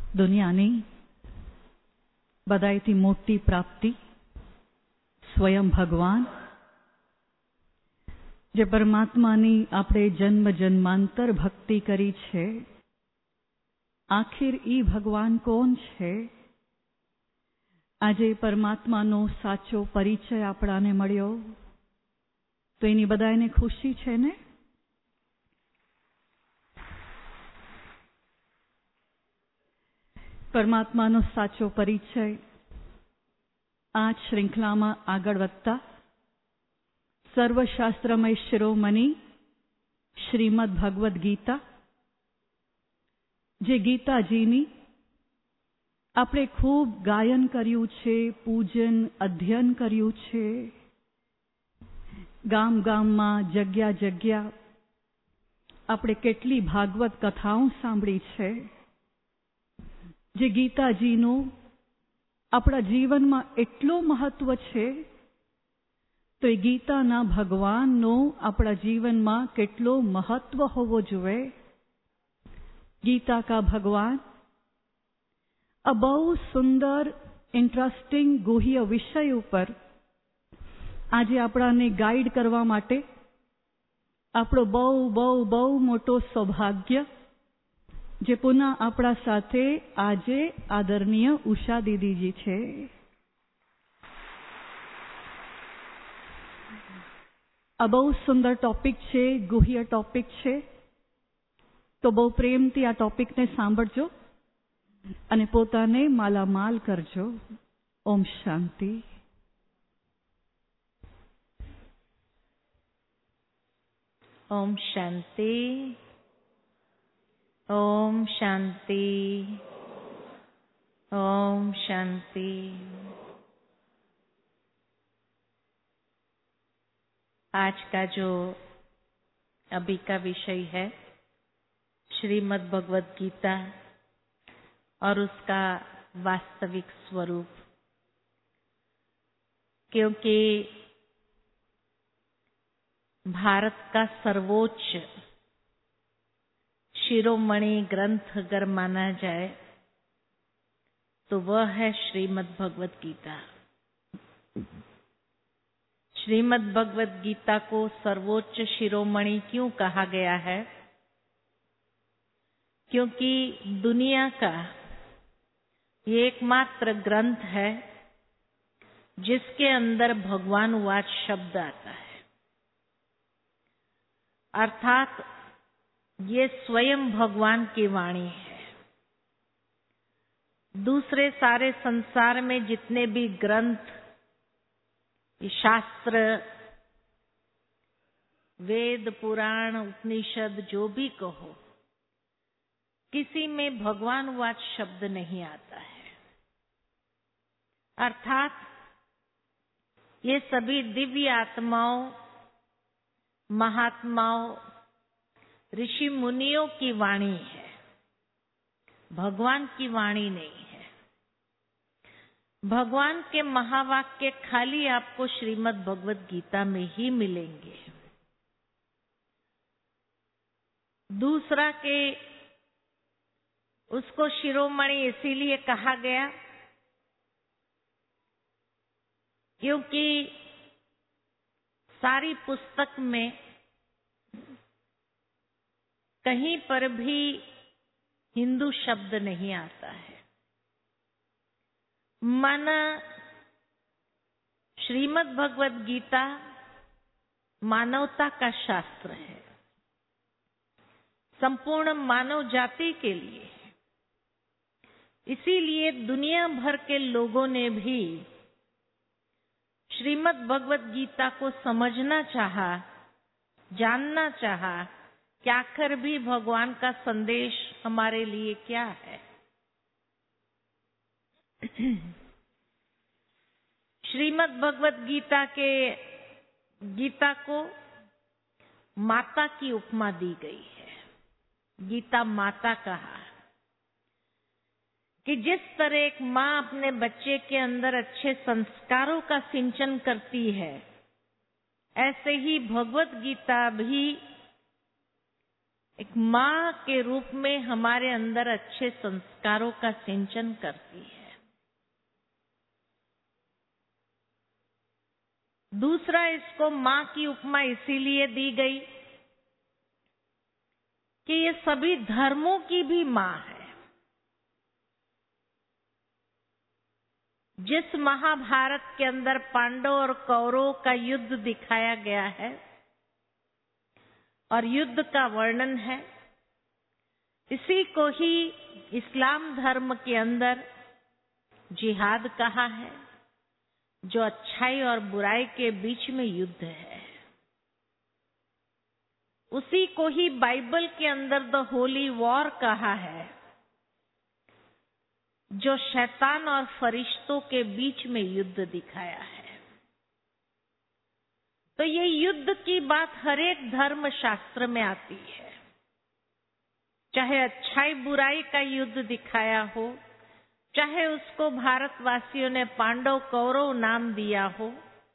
દુનિયાની બધાયથી મોટી પ્રાપ્તિ સ્વયં ભગવાન, જે પરમાત્માની આપણે જન્મ જન્માંતર ભક્તિ કરી છે, આખિર ઈ ભગવાન કોણ છે? આજે પરમાત્માનો સાચો પરિચય આપણાને મળ્યો તો એની બધાને ખુશી છે ને? પરમાત્માનો સાચો પરિચય આ શ્રૃંખલામાં આગળ વધતા સર્વશાસ્ત્રમય શિરોમણી શ્રીમદ ભગવદ્ ગીતા, જે ગીતાજીની આપણે ખૂબ ગાયન કર્યું છે, પૂજન અધ્યયન કર્યું છે, ગામ ગામમાં જગ્યા જગ્યા આપણે કેટલી ભાગવત કથાઓ સાંભળી છે, જે ગીતાજીનું આપણા જીવનમાં એટલું મહત્વ છે, તો એ ગીતાના ભગવાનનો આપણા જીવનમાં કેટલો મહત્વ હોવો જોઈએ. ગીતા કા ભગવાન આ બહુ સુંદર ઇન્ટરેસ્ટિંગ ગુહ્ય વિષય ઉપર આજે આપણાને ગાઈડ કરવા માટે આપણો બહુ મોટો સૌભાગ્ય, જે પુનઃ આપણા સાથે આજે આદરણીય ઉષા દીદીજી છે. આ બહુ સુંદર ટોપિક છે, ગુહ્ય ટોપિક છે, તો બહુ પ્રેમથી આ ટોપિકને સાંભળજો અને પોતાને માલામાલ કરજો. ઓમ શાંતિ. ઓમ શાંતિ. ઓમ शांति. ओम शांति. आज का जो अभी का विषय है श्रीमद् भगवद गीता और उसका वास्तविक स्वरूप, क्योंकि भारत का सर्वोच्च शिरोमणि ग्रंथ अगर माना जाए तो वह है श्रीमद् भगवद गीता. श्रीमद् भगवद गीता को सर्वोच्च शिरोमणि क्यों कहा गया है? क्योंकि दुनिया का ये एकमात्र ग्रंथ है जिसके अंदर भगवान वाच शब्द आता है, अर्थात ये स्वयं भगवान की वाणी है. दूसरे सारे संसार में जितने भी ग्रंथ, शास्त्र, वेद, पुराण, उपनिषद जो भी कहो, किसी में भगवान वाच शब्द नहीं आता है. अर्थात ये सभी दिव्य आत्माओं, महात्माओं, ऋषि मुनियों की वाणी है, भगवान की वाणी नहीं है. भगवान के महावाक्य खाली आपको श्रीमद् भगवद गीता में ही मिलेंगे. दूसरा के उसको शिरोमणि इसीलिए कहा गया क्योंकि सारी पुस्तक में कहीं पर भी हिंदू शब्द नहीं आता है. माना श्रीमद् भगवद गीता मानवता का शास्त्र है, संपूर्ण मानव जाति के लिए. इसीलिए दुनिया भर के लोगों ने भी श्रीमद् भगवद गीता को समझना चाहा, जानना चाहा कि आखिर भी भगवान का संदेश हमारे लिए क्या है. श्रीमद् भगवद गीता को माता की उपमा दी गई है. गीता माता कहा कि जिस तरह एक माँ अपने बच्चे के अंदर अच्छे संस्कारों का सिंचन करती है, ऐसे ही भगवद गीता भी एक माँ के रूप में हमारे अंदर अच्छे संस्कारों का सिंचन करती है। दूसरा, इसको माँ की उपमा इसीलिए दी गई कि ये सभी धर्मों की भी माँ है। जिस महाभारत के अंदर पांडव और कौरवों का युद्ध दिखाया गया है और युद्ध का वर्णन है, इसी को ही इस्लाम धर्म के अंदर जिहाद कहा है, जो अच्छाई और बुराई के बीच में युद्ध है। उसी को ही बाइबल के अंदर द होली वॉर कहा है, जो शैतान और फरिश्तों के बीच में युद्ध दिखाया है। तो ये युद्ध की बात हर एक धर्म शास्त्र में आती है, चाहे अच्छाई बुराई का युद्ध दिखाया हो, चाहे उसको भारतवासियों ने पांडव कौरव नाम दिया हो।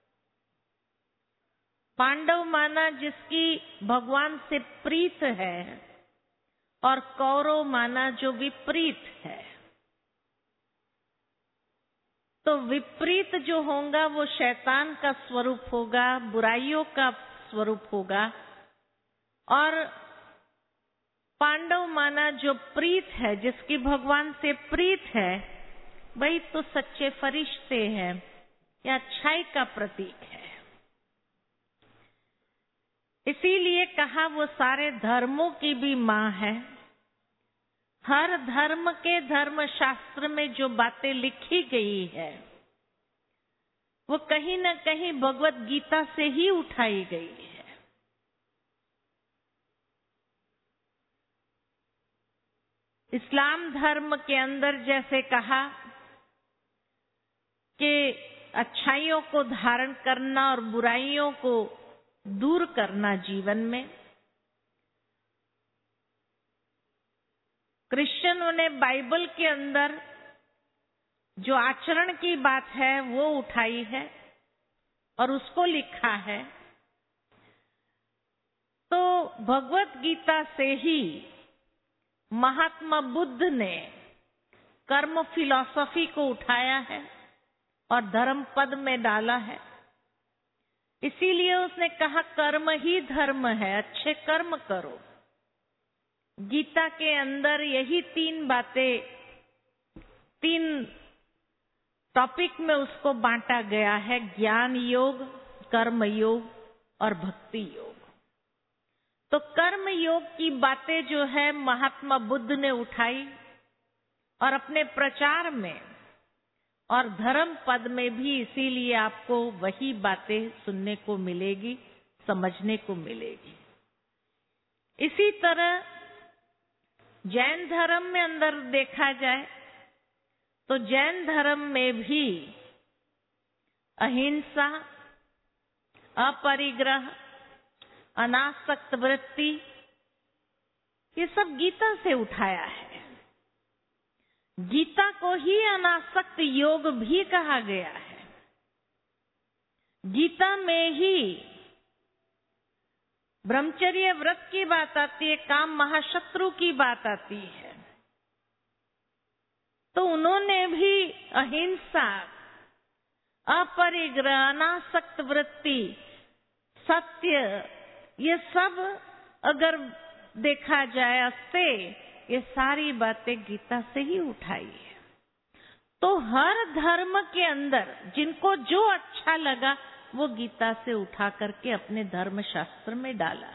पांडव माना जिसकी भगवान से प्रीत है, और कौरव माना जो विपरीत है। तो विपरीत जो होगा वो शैतान का स्वरूप होगा, बुराइयों का स्वरूप होगा, और पांडव माना जो प्रीत है, जिसकी भगवान से प्रीत है, वही तो सच्चे फरिश्ते हैं या अच्छाई का प्रतीक है। इसीलिए कहा वो सारे धर्मों की भी माँ है। हर धर्म के धर्म शास्त्र में जो बातें लिखी गई है वो कहीं न कहीं भगवत गीता से ही उठाई गई है। इस्लाम धर्म के अंदर जैसे कहा कि अच्छाइयों को धारण करना और बुराइयों को दूर करना जीवन में, क्रिश्चियनों ने बाइबल के अंदर जो आचरण की बात है वो उठाई है और उसको लिखा है। तो भगवत गीता से ही महात्मा बुद्ध ने कर्म फिलॉसफी को उठाया है और धर्म पद में डाला है। इसीलिए उसने कहा कर्म ही धर्म है, अच्छे कर्म करो। गीता के अंदर यही तीन बातें, तीन टॉपिक में उसको बांटा गया है, ज्ञान योग, कर्म योग और भक्ति योग। तो कर्म योग की बातें जो है महात्मा बुद्ध ने उठाई और अपने प्रचार में, और धर्म पद में भी इसीलिए आपको वही बातें सुनने को मिलेगी, समझने को मिलेगी। इसी तरह जैन धर्म में अंदर देखा जाए तो जैन धर्म में भी अहिंसा, अपरिग्रह, अनासक्त वृत्ति, ये सब गीता से उठाया है। गीता को ही अनासक्त योग भी कहा गया है। गीता में ही ब्रह्मचर्य व्रत की बात आती है, काम महाशत्रु की बात आती है। तो उन्होंने भी अहिंसा, अपरिग्रह, अनासक्त वृत्ति, सत्य, ये सब अगर देखा जाए अस्ते, ये सारी बातें गीता से ही उठाई है। तो हर धर्म के अंदर जिनको जो अच्छा लगा वो गीता से उठा करके अपने धर्म शास्त्र में डाला।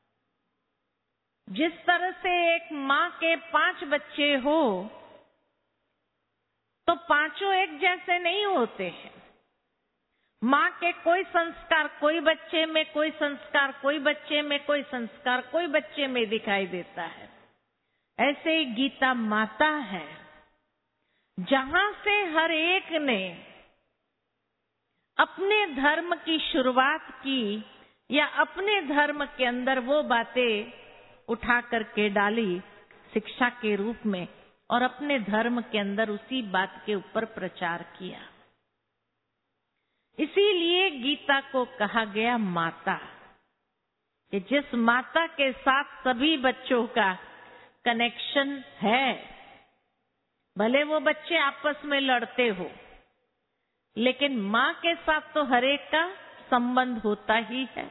जिस तरह से एक माँ के 5 बच्चे हो तो पांचों एक जैसे नहीं होते हैं। माँ के कोई संस्कार कोई बच्चे में, कोई संस्कार कोई बच्चे में, कोई संस्कार कोई बच्चे में दिखाई देता है। ऐसे ही गीता माता है, जहां से हर एक ने अपने धर्म की शुरुआत की या अपने धर्म के अंदर वो बातें उठा करके डाली शिक्षा के रूप में, और अपने धर्म के अंदर उसी बात के ऊपर प्रचार किया। इसीलिए गीता को कहा गया माता। कि जिस माता के साथ सभी बच्चों का कनेक्शन है, भले वो बच्चे आपस में लड़ते हो, लेकिन मां के साथ तो हर एक का संबंध होता ही है।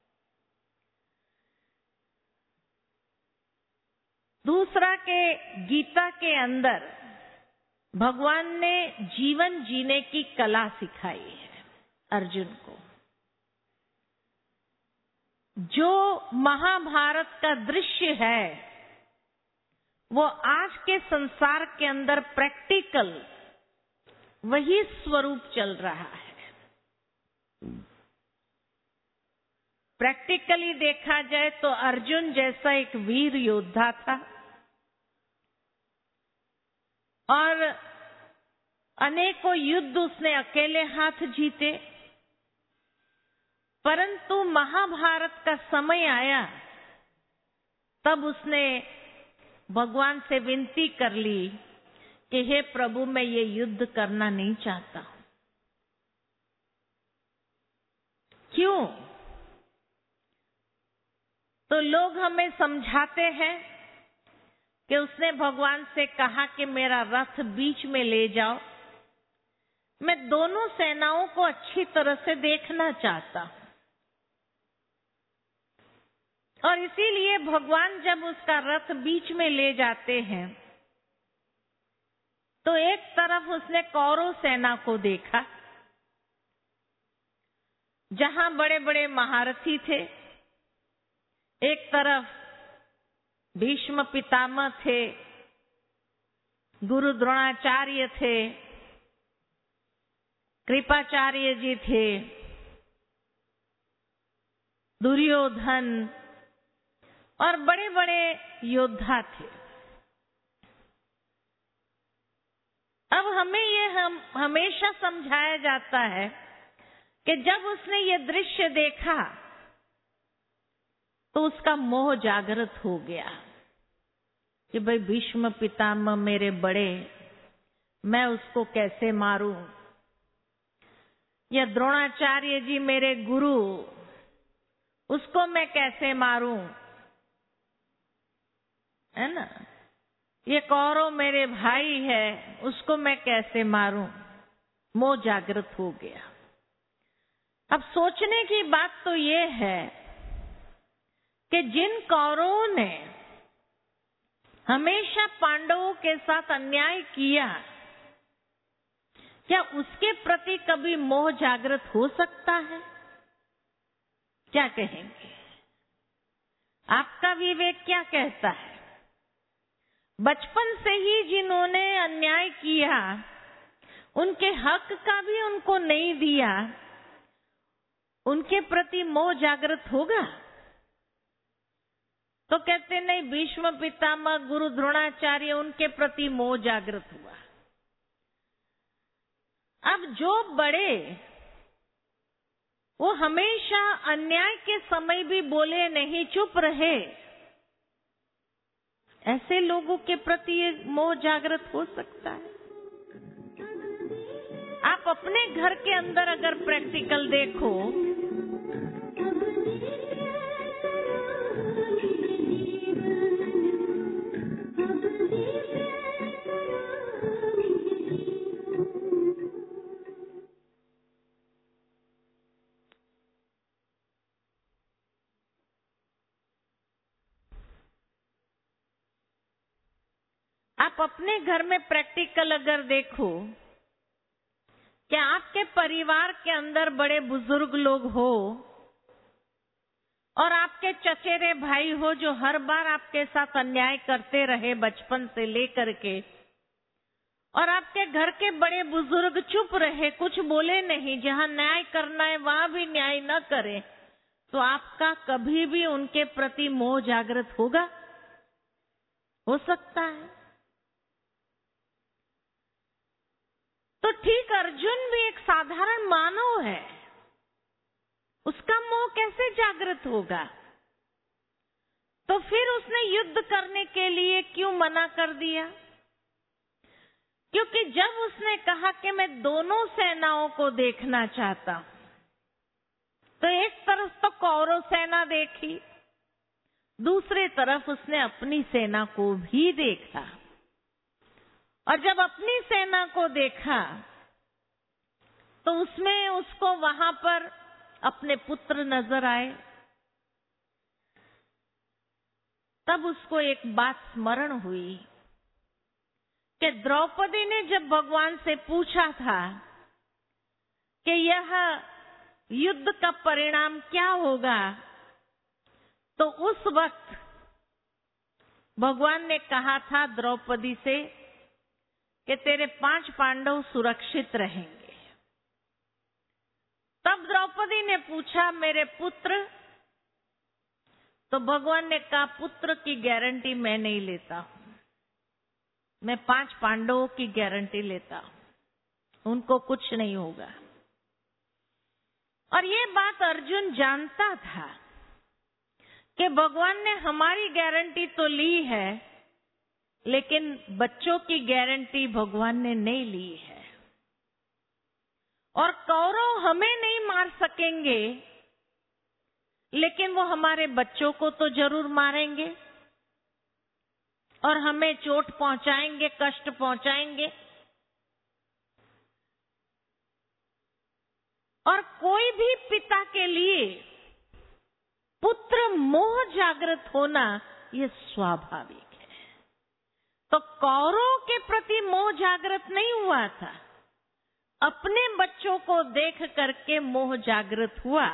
दूसरा के गीता के अंदर भगवान ने जीवन जीने की कला सिखाई है अर्जुन को। जो महाभारत का दृश्य है वो आज के संसार के अंदर प्रैक्टिकल वही स्वरूप चल रहा है। प्रैक्टिकली देखा जाए तो अर्जुन जैसा एक वीर योद्धा था और अनेकों युद्ध उसने अकेले हाथ जीते, परंतु महाभारत का समय आया तब उसने भगवान से विनती कर ली कि हे प्रभु, मैं ये युद्ध करना नहीं चाहता। क्यों? तो लोग हमें समझाते हैं कि उसने भगवान से कहा कि मेरा रथ बीच में ले जाओ, मैं दोनों सेनाओं को अच्छी तरह से देखना चाहता हूं। और इसीलिए भगवान जब उसका रथ बीच में ले जाते हैं तो एक तरफ उसने कौरव सेना को देखा जहां बड़े बड़े महारथी थे, एक तरफ भीष्म पितामह थे, गुरु द्रोणाचार्य थे, कृपाचार्य जी थे, दुर्योधन और बड़े बड़े योद्धा थे। अब हमें ये हमेशा समझाया जाता है कि जब उसने ये दृश्य देखा तो उसका मोह जागृत हो गया कि भाई भीष्म पितामह मेरे बड़े, मैं उसको कैसे मारूं, या द्रोणाचार्य जी मेरे गुरु, उसको मैं कैसे मारूं, है ना, ये कौरव मेरे भाई है, उसको मैं कैसे मारूं। मोह जागृत हो गया। अब सोचने की बात तो ये है कि जिन कौरवों ने हमेशा पांडवों के साथ अन्याय किया, क्या उसके प्रति कभी मोह जागृत हो सकता है? क्या कहेंगे? आपका विवेक क्या कहता है? बचपन से ही जिन्होंने अन्याय किया, उनके हक का भी उनको नहीं दिया, उनके प्रति मोह जागृत होगा? तो कहते नहीं, भीष्म पितामह, गुरु द्रोणाचार्य, उनके प्रति मोह जागृत हुआ। अब जो बड़े, वो हमेशा अन्याय के समय भी बोले नहीं, चुप रहे, ऐसे लोगों के प्रति ये मोह जागृत हो सकता है। आप अपने घर के अंदर अगर प्रैक्टिकल देखो, आप अपने घर में प्रैक्टिकल अगर देखो कि आपके परिवार के अंदर बड़े बुजुर्ग लोग हो और आपके चचेरे भाई हो जो हर बार आपके साथ अन्याय करते रहे बचपन से लेकर के, और आपके घर के बड़े बुजुर्ग चुप रहे, कुछ बोले नहीं, जहां न्याय करना है वहां भी न्याय न करें, तो आपका कभी भी उनके प्रति मोह जागृत होगा? हो सकता है। तो ठीक अर्जुन भी एक साधारण मानव है, उसका मोह कैसे जागृत होगा? तो फिर उसने युद्ध करने के लिए क्यों मना कर दिया? क्योंकि जब उसने कहा कि मैं दोनों सेनाओं को देखना चाहता हूं, तो एक तरफ तो कौरव सेना देखी दूसरे तरफ उसने अपनी सेना को भी देखा, और जब अपनी सेना को देखा तो उसमें उसको वहां पर अपने पुत्र नजर आए। तब उसको एक बात स्मरण हुई कि द्रौपदी ने जब भगवान से पूछा था कि यह युद्ध का परिणाम क्या होगा, तो उस वक्त भगवान ने कहा था द्रौपदी से कि तेरे 5 पांडव सुरक्षित रहेंगे। तब द्रौपदी ने पूछा मेरे पुत्र, तो भगवान ने कहा पुत्र की गारंटी मैं नहीं लेता हूं, मैं 5 पांडवों की गारंटी लेता हूं, उनको कुछ नहीं होगा। और ये बात अर्जुन जानता था कि भगवान ने हमारी गारंटी तो ली है, लेकिन बच्चों की गारंटी भगवान ने नहीं ली है। और कौरव हमें नहीं मार सकेंगे, लेकिन वो हमारे बच्चों को तो जरूर मारेंगे और हमें चोट पहुंचाएंगे, कष्ट पहुंचाएंगे। और कोई भी पिता के लिए पुत्र मोह जागृत होना ये स्वाभाविक है। तो कौरवों के प्रति मोह जागृत नहीं हुआ था, अपने बच्चों को देख करके मोह जागृत हुआ।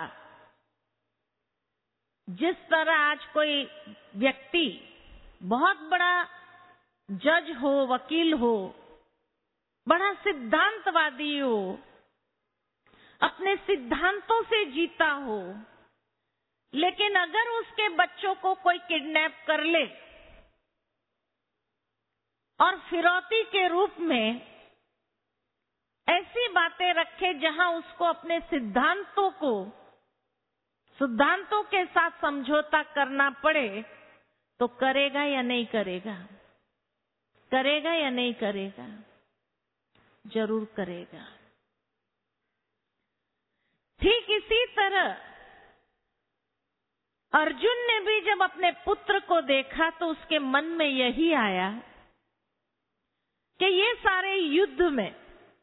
जिस तरह आज कोई व्यक्ति बहुत बड़ा जज हो, वकील हो, बड़ा सिद्धांतवादी हो, अपने सिद्धांतों से जीता हो, लेकिन अगर उसके बच्चों को कोई किडनैप कर ले और फिरौती के रूप में ऐसी बातें रखे जहां उसको अपने सिद्धांतों के साथ समझौता करना पड़े, तो करेगा या नहीं करेगा? करेगा या नहीं करेगा? जरूर करेगा। ठीक इसी तरह अर्जुन ने भी जब अपने पुत्र को देखा तो उसके मन में यही आया कि ये सारे युद्ध में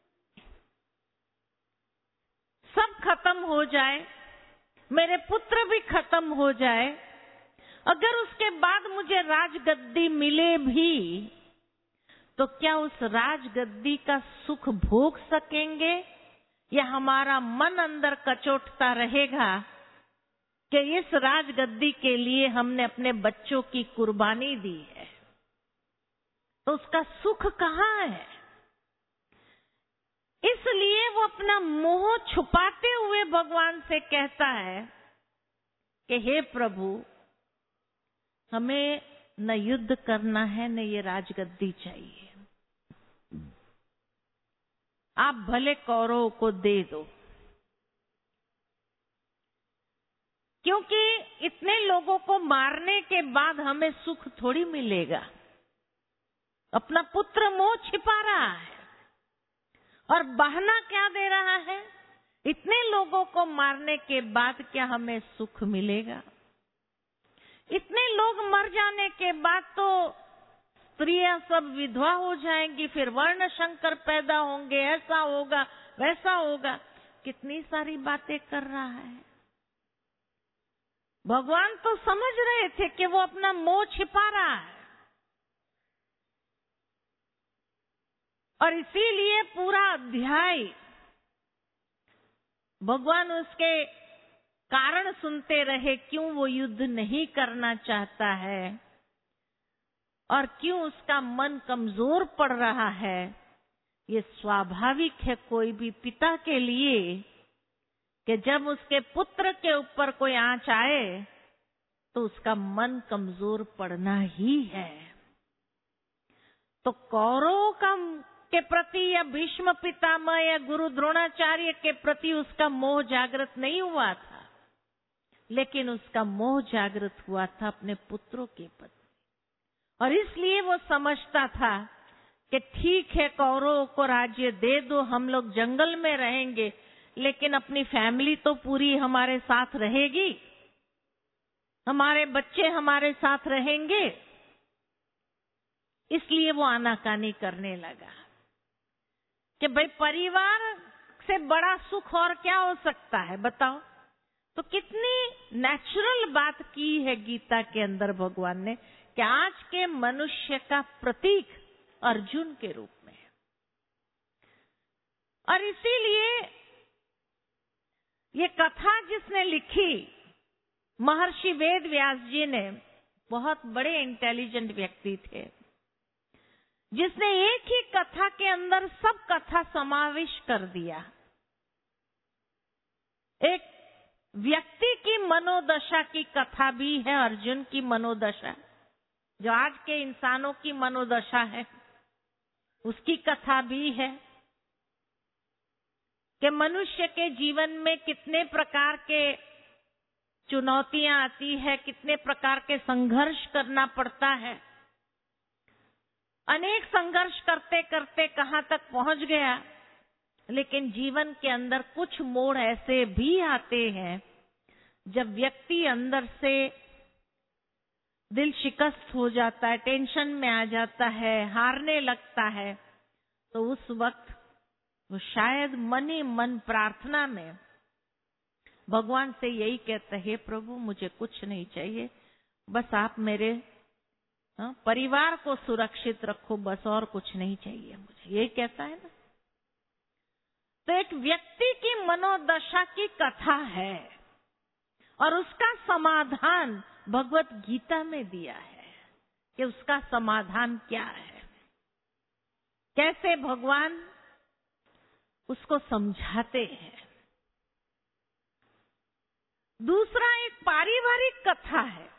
सब खत्म हो जाए, मेरे पुत्र भी खत्म हो जाए, अगर उसके बाद मुझे राजगद्दी मिले भी तो क्या उस राजगद्दी का सुख भोग सकेंगे, या हमारा मन अंदर कचोटता रहेगा कि इस राजगद्दी के लिए हमने अपने बच्चों की कुर्बानी दी है, तो उसका सुख कहाँ है? इसलिए वो अपना मोह छुपाते हुए भगवान से कहता है कि हे प्रभु, हमें न युद्ध करना है, न ये राजगद्दी चाहिए, आप भले कौरवों को दे दो, क्योंकि इतने लोगों को मारने के बाद हमें सुख थोड़ी मिलेगा। अपना पुत्र मोह छिपा रहा है और बहाना क्या दे रहा है, इतने लोगों को मारने के बाद क्या हमें सुख मिलेगा? इतने लोग मर जाने के बाद तो स्त्रियां सब विधवा हो जाएंगी, फिर वर्ण शंकर पैदा होंगे, ऐसा होगा वैसा होगा, कितनी सारी बातें कर रहा है। भगवान तो समझ रहे थे कि वो अपना मोह छिपा रहा है, और इसीलिए पूरा अध्याय भगवान उसके कारण सुनते रहे, क्यों वो युद्ध नहीं करना चाहता है और क्यों उसका मन कमजोर पड़ रहा है। ये स्वाभाविक है कोई भी पिता के लिए कि जब उसके पुत्र के ऊपर कोई आंच आए तो उसका मन कमजोर पड़ना ही है। तो कौरवों के प्रति या भीष्म पितामह या गुरु द्रोणाचार्य के प्रति उसका मोह जागृत नहीं हुआ था, लेकिन उसका मोह जागृत हुआ था अपने पुत्रों के प्रति। और इसलिए वो समझता था कि ठीक है, कौरवों को राज्य दे दो, हम लोग जंगल में रहेंगे, लेकिन अपनी फैमिली तो पूरी हमारे साथ रहेगी। हमारे बच्चे हमारे साथ रहेंगे, इसलिए वो आनाकानी करने लगा कि भाई परिवार से बड़ा सुख और क्या हो सकता है, बताओ। तो कितनी नेचुरल बात की है गीता के अंदर भगवान ने कि आज के मनुष्य का प्रतीक अर्जुन के रूप में है। और इसीलिए ये कथा जिसने लिखी महर्षि वेद व्यास जी ने, बहुत बड़े इंटेलिजेंट व्यक्ति थे, जिसने एक ही कथा के अंदर सब कथा समावेश कर दिया। एक व्यक्ति की मनोदशा की कथा भी है, अर्जुन की मनोदशा, जो आज के इंसानों की मनोदशा है उसकी कथा भी है कि मनुष्य के जीवन में कितने प्रकार के चुनौतियां आती है, कितने प्रकार के संघर्ष करना पड़ता है। अनेक संघर्ष करते करते कहां तक पहुंच गया, लेकिन जीवन के अंदर कुछ मोड़ ऐसे भी आते हैं जब व्यक्ति अंदर से दिल शिकस्त हो जाता है, टेंशन में आ जाता है, हारने लगता है, तो उस वक्त वो शायद मन ही मन प्रार्थना में भगवान से यही कहता है, हे प्रभु मुझे कुछ नहीं चाहिए, बस आप मेरे परिवार को सुरक्षित रखो, बस और कुछ नहीं चाहिए मुझे, ये कहता है ना। तो एक व्यक्ति की मनोदशा की कथा है और उसका समाधान भगवत गीता में दिया है कि उसका समाधान क्या है, कैसे भगवान उसको समझाते हैं। दूसरा एक पारिवारिक कथा है।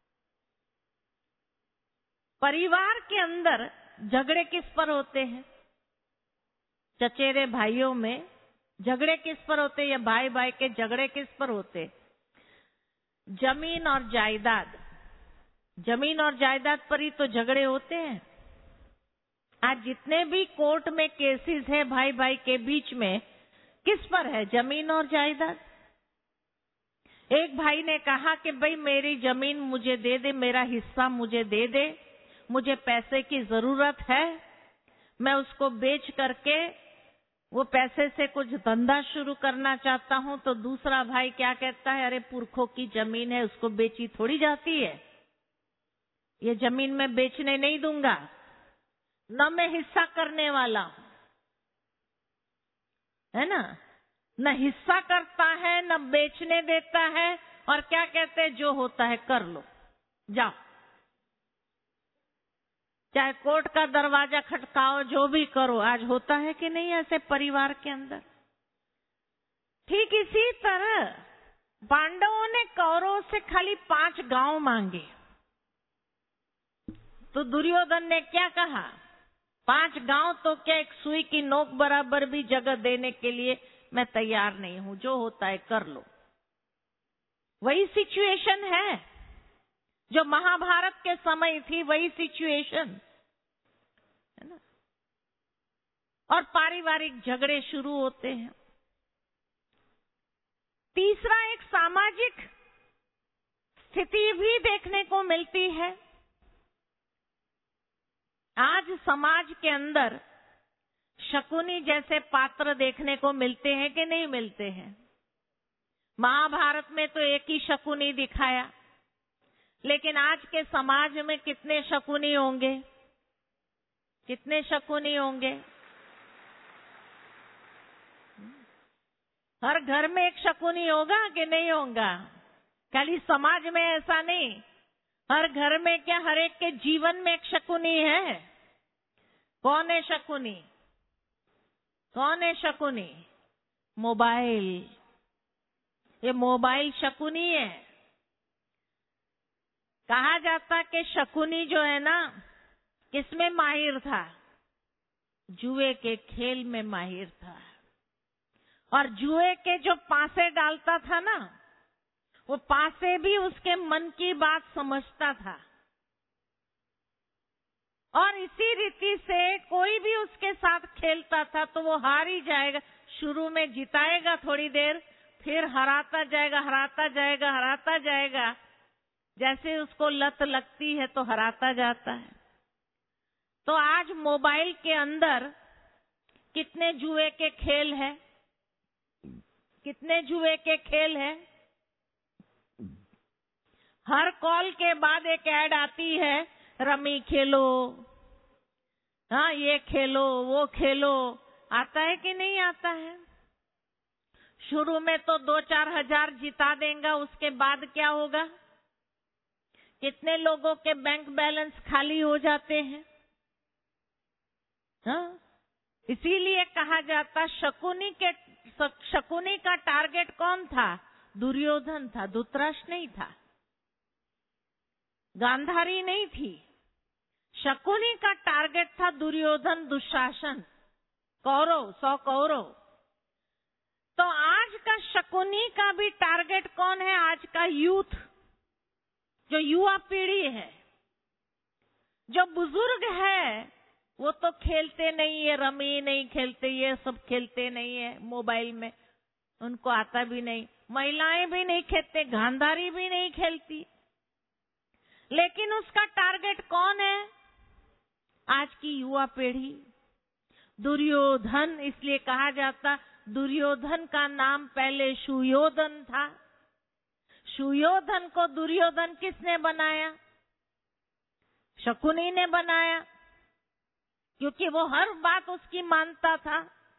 परिवार के अंदर झगड़े किस पर होते हैं? चचेरे भाइयों में झगड़े किस पर होते हैं, या भाई भाई के झगड़े किस पर होते? जमीन और जायदाद। जमीन और जायदाद पर ही तो झगड़े होते हैं। आज जितने भी कोर्ट में केसेस है भाई भाई के बीच में, किस पर है? जमीन और जायदाद। एक भाई ने कहा कि भाई मेरी जमीन मुझे दे दे, मेरा हिस्सा मुझे दे दे, मुझे पैसे की जरूरत है, मैं उसको बेच करके वो पैसे से कुछ धंधा शुरू करना चाहता हूं। तो दूसरा भाई क्या कहता है, अरे पुरखों की जमीन है, उसको बेची थोड़ी जाती है, ये जमीन मैं बेचने नहीं दूंगा, न मैं हिस्सा करने वाला हूं, है ना। न हिस्सा करता है, न बेचने देता है, और क्या कहते हैं, जो होता है कर लो, जाओ, चाहे कोर्ट का दरवाजा खटकाओ, जो भी करो। आज होता है कि नहीं ऐसे परिवार के अंदर? ठीक इसी तरह पांडवों ने कौरवों से खाली 5 गांव मांगे, तो दुर्योधन ने क्या कहा, 5 गांव तो क्या, एक सुई की नोक बराबर भी जगह देने के लिए मैं तैयार नहीं हूं, जो होता है कर लो। वही सिचुएशन है जो महाभारत के समय थी, वही सिचुएशन है ना। और पारिवारिक झगड़े शुरू होते हैं। तीसरा एक सामाजिक स्थिति भी देखने को मिलती है। आज समाज के अंदर शकुनी जैसे पात्र देखने को मिलते हैं कि नहीं मिलते हैं? महाभारत में तो एक ही शकुनी दिखाया, लेकिन आज के समाज में कितने शकुनी होंगे? कितने शकुनी होंगे? हर घर में एक शकुनी होगा कि नहीं होगा? खाली समाज में ऐसा नहीं, हर घर में क्या, हर एक के जीवन में एक शकुनी है। कौन है शकुनी? कौन है शकुनी? मोबाइल। ये मोबाइल शकुनी है। कहा जाता कि शकुनी जो है ना, किसमें माहिर था? जुए के खेल में माहिर था। और जुए के जो पासे डालता था ना, वो पासे भी उसके मन की बात समझता था। और इसी रीति से कोई भी उसके साथ खेलता था तो वो हार ही जाएगा। शुरू में जिताएगा थोड़ी देर, फिर हराता जाएगा, हराता जाएगा, हराता जाएगा, जैसे उसको लत लगती है तो हराता जाता है। तो आज मोबाइल के अंदर कितने जुए के खेल हैं, कितने जुए के खेल हैं। हर कॉल के बाद एक ऐड आती है, रमी खेलो, हाँ ये खेलो वो खेलो। आता है कि नहीं आता है? शुरू में तो 2-4 हजार जिता देगा, उसके बाद क्या होगा? कितने लोगों के बैंक बैलेंस खाली हो जाते हैं। हाँ? इसीलिए कहा जाता शकुनी का टारगेट कौन था? दुर्योधन था, धृतराष्ट्र नहीं था, गांधारी नहीं थी। शकुनी का टारगेट था दुर्योधन, दुशासन, कौरव, 100 कौरव। तो आज का शकुनी का भी टारगेट कौन है? आज का यूथ, जो युवा पीढ़ी है। जो बुजुर्ग है वो तो खेलते नहीं है, रमी नहीं खेलते, ये सब खेलते नहीं है मोबाइल में, उनको आता भी नहीं। महिलाएं भी नहीं खेलते, गांधारी भी नहीं खेलती। लेकिन उसका टारगेट कौन है? आज की युवा पीढ़ी। दुर्योधन, इसलिए कहा जाता दुर्योधन का नाम पहले सुयोधन था। सुयोधन को दुर्योधन किसने बनाया? शकुनी ने बनाया, क्योंकि वो हर बात उसकी मानता था।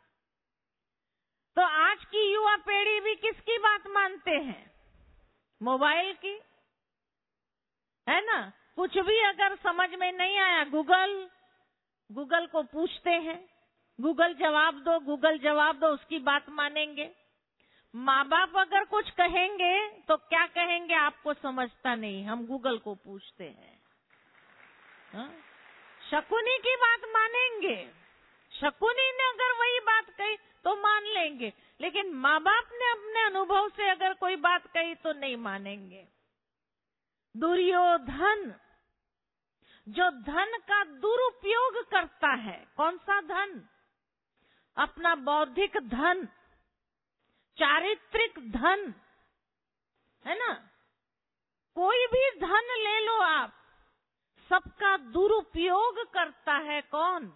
तो आज की युवा पीढ़ी भी किसकी बात मानते हैं? मोबाइल की, है ना। कुछ भी अगर समझ में नहीं आया, गूगल को पूछते हैं, गूगल जवाब दो, गूगल जवाब दो, उसकी बात मानेंगे। माँ बाप अगर कुछ कहेंगे तो क्या कहेंगे आपको समझता नहीं, हम गूगल को पूछते हैं। हाँ? शकुनी की बात मानेंगे, शकुनी ने अगर वही बात कही तो मान लेंगे, लेकिन माँ बाप ने अपने अनुभव से अगर कोई बात कही तो नहीं मानेंगे। दुर्योधन जो धन का दुरुपयोग करता है, कौन सा धन? अपना बौद्धिक धन, चारित्रिक धन, है ना। कोई भी धन ले लो आप, सबका दुरुपयोग करता है कौन?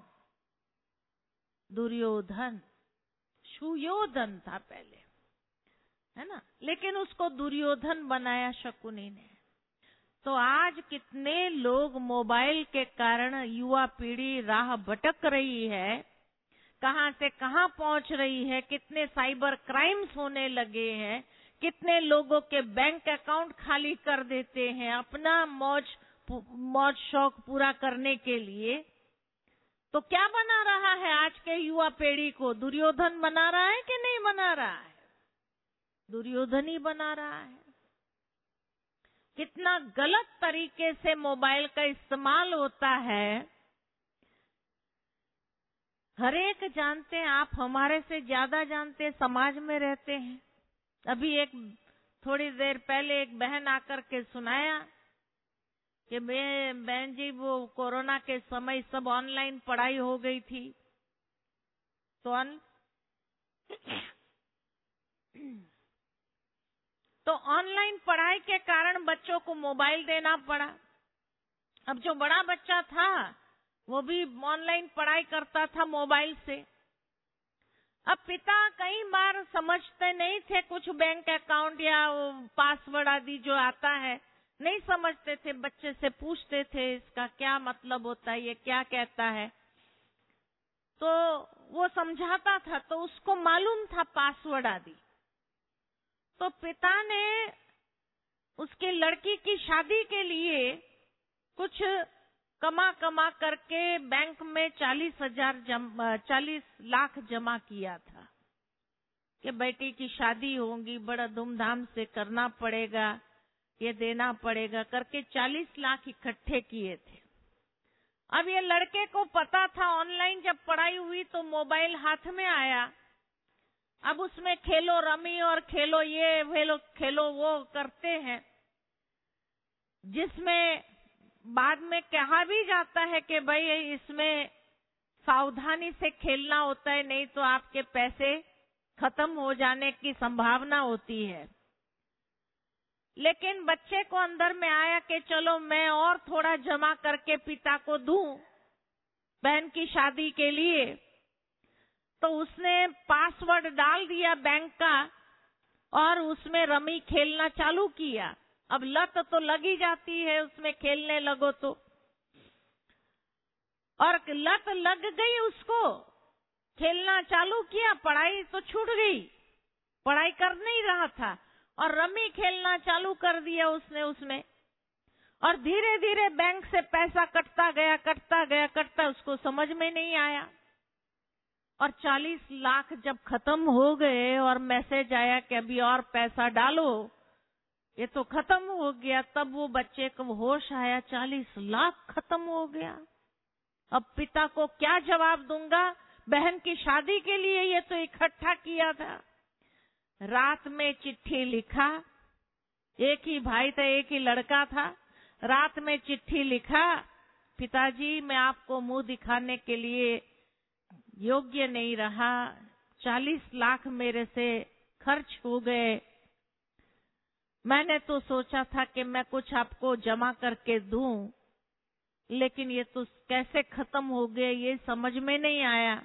दुर्योधन। सुयोधन था पहले, है ना, लेकिन उसको दुर्योधन बनाया शकुनी ने। तो आज कितने लोग मोबाइल के कारण युवा पीढ़ी राह भटक रही है, कहां से कहां पहुंच रही है, कितने साइबर क्राइम्स होने लगे हैं, कितने लोगों के बैंक अकाउंट खाली कर देते हैं अपना मौज शौक पूरा करने के लिए। तो क्या बना रहा है आज के युवा पीढ़ी को? दुर्योधन बना रहा है कि नहीं बना रहा है? दुर्योधन ही बना रहा है। कितना गलत तरीके से मोबाइल का इस्तेमाल होता है, हर एक जानते हैं, आप हमारे से ज्यादा जानते हैं, समाज में रहते हैं। अभी थोड़ी देर पहले एक बहन आकर के सुनाया कि बहन जी वो कोरोना के समय सब ऑनलाइन पढ़ाई हो गई थी, तो ऑनलाइन पढ़ाई के कारण बच्चों को मोबाइल देना पड़ा। अब जो बड़ा बच्चा था वो भी ऑनलाइन पढ़ाई करता था मोबाइल से। अब पिता कई बार समझते नहीं थे, कुछ बैंक अकाउंट या पासवर्ड आदि जो आता है नहीं समझते थे, बच्चे से पूछते थे इसका क्या मतलब होता है, ये क्या कहता है, तो वो समझाता था, तो उसको मालूम था पासवर्ड आदि। तो पिता ने उसके लड़की की शादी के लिए कुछ कमा करके बैंक में 40 लाख जमा किया था कि बेटी की शादी होगी, बड़ा धूमधाम से करना पड़ेगा, ये देना पड़ेगा करके 40 लाख इकट्ठे किए थे। अब ये लड़के को पता था ऑनलाइन जब पढ़ाई हुई तो मोबाइल हाथ में आया, अब उसमें खेलो रमी और खेलो ये खेलो वो करते हैं, जिसमें बाद में कहा भी जाता है कि भाई इसमें सावधानी से खेलना होता है, नहीं तो आपके पैसे खत्म हो जाने की संभावना होती है। लेकिन बच्चे को अंदर में आया कि चलो मैं और थोड़ा जमा करके पिता को दूं बहन की शादी के लिए। तो उसने पासवर्ड डाल दिया बैंक का और उसमें रमी खेलना चालू किया। अब लत तो लगी जाती है, उसमें खेलने लगो तो, और लत लग गई उसको, खेलना चालू किया, पढ़ाई तो छूट गई, पढ़ाई कर नहीं रहा था और रमी खेलना चालू कर दिया उसने उसमें, और धीरे धीरे बैंक से पैसा कटता गया, उसको समझ में नहीं आया। और 40 लाख जब खत्म हो गए और मैसेज आया कि अभी और पैसा डालो, ये तो खत्म हो गया, तब वो बच्चे को होश आया 40 लाख खत्म हो गया। अब पिता को क्या जवाब दूंगा, बहन की शादी के लिए ये तो इकट्ठा किया था। रात में चिट्ठी लिखा, एक ही भाई था, एक ही लड़का था। रात में चिट्ठी लिखा, पिताजी मैं आपको मुंह दिखाने के लिए योग्य नहीं रहा, 40 लाख मेरे से खर्च हो गए। मैंने तो सोचा था कि मैं कुछ आपको जमा करके दूं, लेकिन ये तो कैसे खत्म हो गए ये समझ में नहीं आया,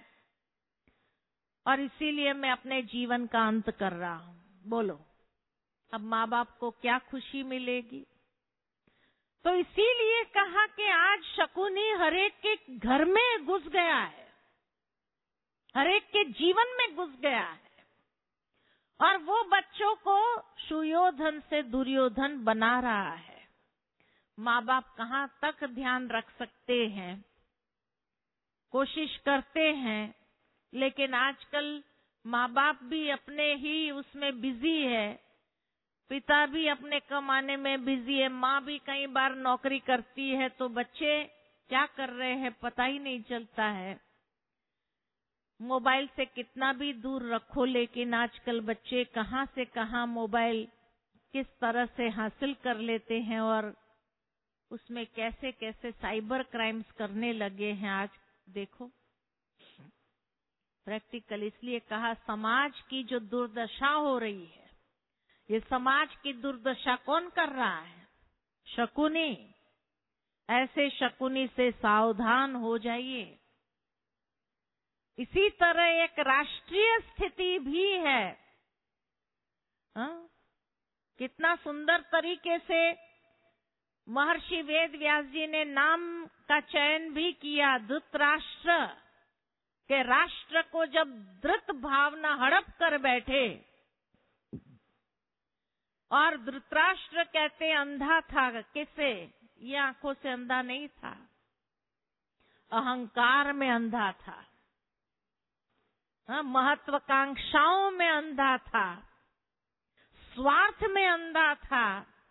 और इसीलिए मैं अपने जीवन का अंत कर रहा हूं। बोलो अब माँ बाप को क्या खुशी मिलेगी। तो इसीलिए कहा कि आज शकुनी हरेक के घर में घुस गया है, हरेक के जीवन में घुस गया है, और वो बच्चों को सुयोधन से दुर्योधन बना रहा है। माँ बाप कहाँ तक ध्यान रख सकते हैं, कोशिश करते हैं, लेकिन आजकल माँ बाप भी अपने ही उसमें बिजी है, पिता भी अपने कमाने में बिजी है, माँ भी कई बार नौकरी करती है, तो बच्चे क्या कर रहे हैं पता ही नहीं चलता है। मोबाइल से कितना भी दूर रखो, लेकिन आजकल बच्चे कहाँ से कहाँ मोबाइल किस तरह से हासिल कर लेते हैं और उसमें कैसे कैसे साइबर क्राइम्स करने लगे हैं। आज देखो प्रैक्टिकल, इसलिए कहा समाज की जो दुर्दशा हो रही है, ये समाज की दुर्दशा कौन कर रहा है? शकुनी। ऐसे शकुनी से सावधान हो जाइए। इसी तरह एक राष्ट्रीय स्थिति भी है। कितना सुंदर तरीके से महर्षि वेद व्यास जी ने नाम का चयन भी किया, धृतराष्ट्र के। राष्ट्र को जब धृत भावना हड़प कर बैठे, और धृतराष्ट्र कहते अंधा था, किसे? ये आंखों से अंधा नहीं था, अहंकार में अंधा था, महत्वाकांक्षाओं में अंधा था, स्वार्थ में अंधा था।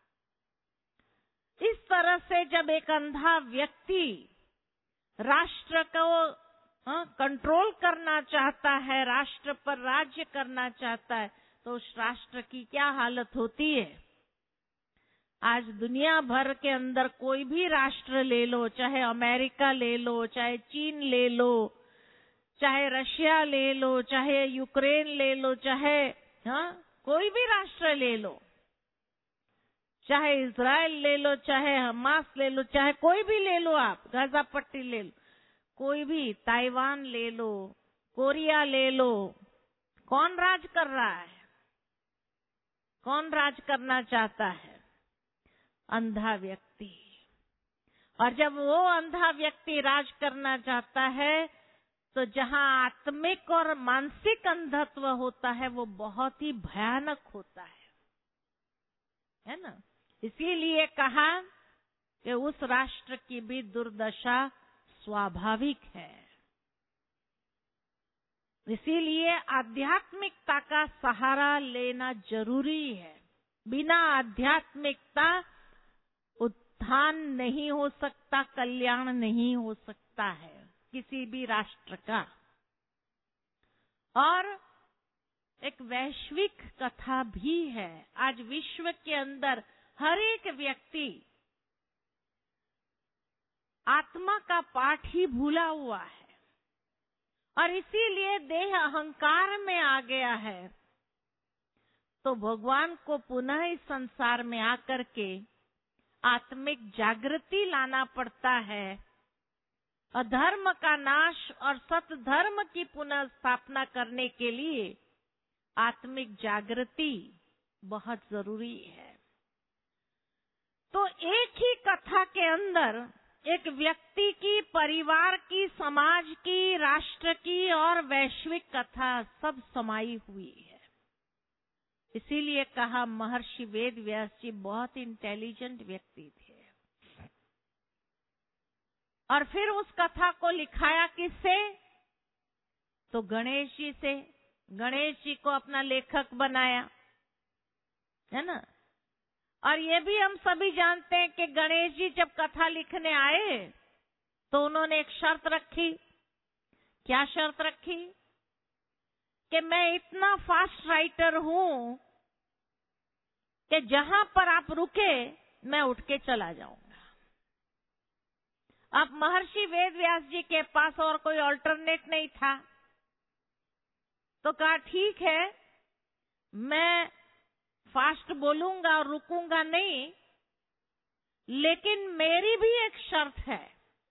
इस तरह से जब एक अंधा व्यक्ति राष्ट्र को कंट्रोल करना चाहता है, राष्ट्र पर राज्य करना चाहता है, तो उस राष्ट्र की क्या हालत होती है। आज दुनिया भर के अंदर कोई भी राष्ट्र ले लो, चाहे अमेरिका ले लो, चाहे चीन ले लो, चाहे रशिया ले लो, चाहे यूक्रेन ले लो, चाहे कोई भी राष्ट्र ले लो, चाहे इजराइल ले लो, चाहे हमास ले लो, चाहे कोई भी ले लो, आप गाजा पट्टी ले लो, कोई भी, ताइवान ले लो, कोरिया ले लो, कौन राज कर रहा है? कौन राज करना चाहता है? अंधा व्यक्ति। और जब वो अंधा व्यक्ति राज करना चाहता है, तो जहां आत्मिक और मानसिक अंधत्व होता है, वो बहुत ही भयानक होता है ना। इसीलिए कहा कि उस राष्ट्र की भी दुर्दशा स्वाभाविक है। इसीलिए आध्यात्मिकता का सहारा लेना जरूरी है। बिना आध्यात्मिकता उत्थान नहीं हो सकता, कल्याण नहीं हो सकता है किसी भी राष्ट्र का। और एक वैश्विक कथा भी है। आज विश्व के अंदर हर एक व्यक्ति आत्मा का पाठ ही भूला हुआ है, और इसीलिए देह अहंकार में आ गया है। तो भगवान को पुनः इस संसार में आकर के आत्मिक जागृति लाना पड़ता है। अधर्म का नाश और सत धर्म की पुनः स्थापना करने के लिए आत्मिक जागृति बहुत जरूरी है। तो एक ही कथा के अंदर एक व्यक्ति की, परिवार की, समाज की, राष्ट्र की और वैश्विक कथा सब समाई हुई है। इसीलिए कहा महर्षि वेद व्यास जी बहुत इंटेलिजेंट व्यक्ति थे। और फिर उस कथा को लिखाया किससे? तो गणेश जी से। गणेश जी को अपना लेखक बनाया, है ना। और ये भी हम सभी जानते हैं कि गणेश जी जब कथा लिखने आए तो उन्होंने एक शर्त रखी। क्या शर्त रखी? कि मैं इतना फास्ट राइटर हूं कि जहां पर आप रुके मैं उठ के चला जाऊंगा। अब महर्षि वेद व्यास जी के पास और कोई ऑल्टरनेट नहीं था, तो कहा ठीक है, मैं फास्ट बोलूंगा और रुकूंगा नहीं, लेकिन मेरी भी एक शर्त है।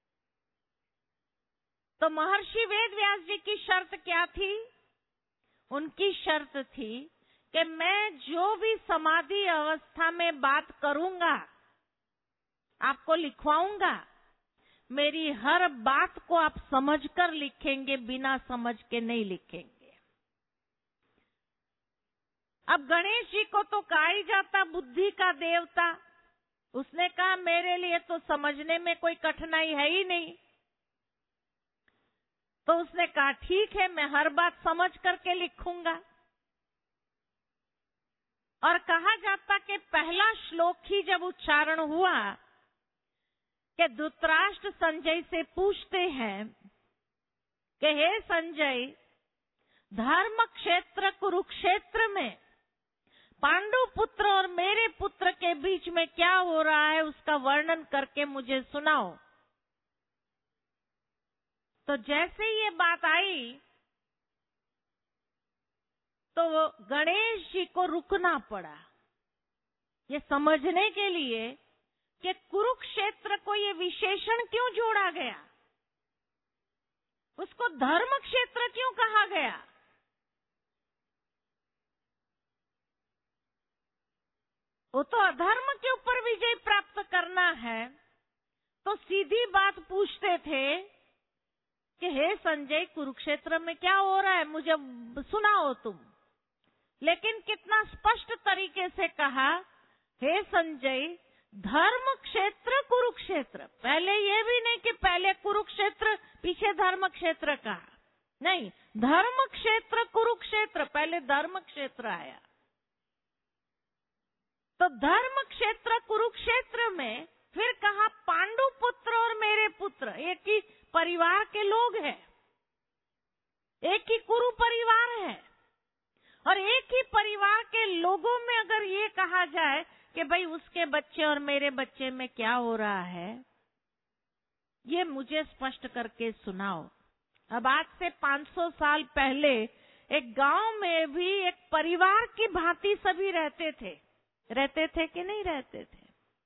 तो महर्षि वेद व्यास जी की शर्त क्या थी? उनकी शर्त थी कि मैं जो भी समाधि अवस्था में बात करूंगा, आपको लिखवाऊंगा, मेरी हर बात को आप समझकर लिखेंगे, बिना समझ के नहीं लिखेंगे। अब गणेश जी को तो कहा ही जाता बुद्धि का देवता। उसने कहा मेरे लिए तो समझने में कोई कठिनाई है ही नहीं। तो उसने कहा ठीक है, मैं हर बात समझ करके लिखूंगा। और कहा जाता कि पहला श्लोक ही जब उच्चारण हुआ कि धृतराष्ट्र संजय से पूछते हैं कि हे संजय, धर्म क्षेत्र कुरुक्षेत्र में पांडु पुत्र और मेरे पुत्र के बीच में क्या हो रहा है, उसका वर्णन करके मुझे सुनाओ। तो जैसे ये बात आई तो गणेश जी को रुकना पड़ा, ये समझने के लिए कि कुरुक्षेत्र को ये विशेषण क्यों जोड़ा गया, उसको धर्म क्षेत्र क्यों कहा गया। वो तो अधर्म के ऊपर विजय प्राप्त करना है। तो सीधी बात पूछते थे कि हे संजय, कुरुक्षेत्र में क्या हो रहा है, मुझे सुनाओ तुम। लेकिन कितना स्पष्ट तरीके से कहा, हे संजय, धर्म क्षेत्र कुरुक्षेत्र। पहले ये भी नहीं कि पहले कुरुक्षेत्र पीछे धर्म क्षेत्र कहा, नहीं, धर्म क्षेत्र कुरुक्षेत्र, पहले धर्म क्षेत्र आया। तो धर्म क्षेत्र कुरुक्षेत्र में फिर कहा पांडु पुत्र और मेरे पुत्र, एक ही परिवार के लोग हैं, एक ही कुरु परिवार है। और एक ही परिवार के लोगों में अगर ये कहा जाए कि भाई उसके बच्चे और मेरे बच्चे में क्या हो रहा है, ये मुझे स्पष्ट करके सुनाओ। अब आज से 500 साल पहले एक गांव में भी एक परिवार की भांति सभी रहते थे कि नहीं रहते थे?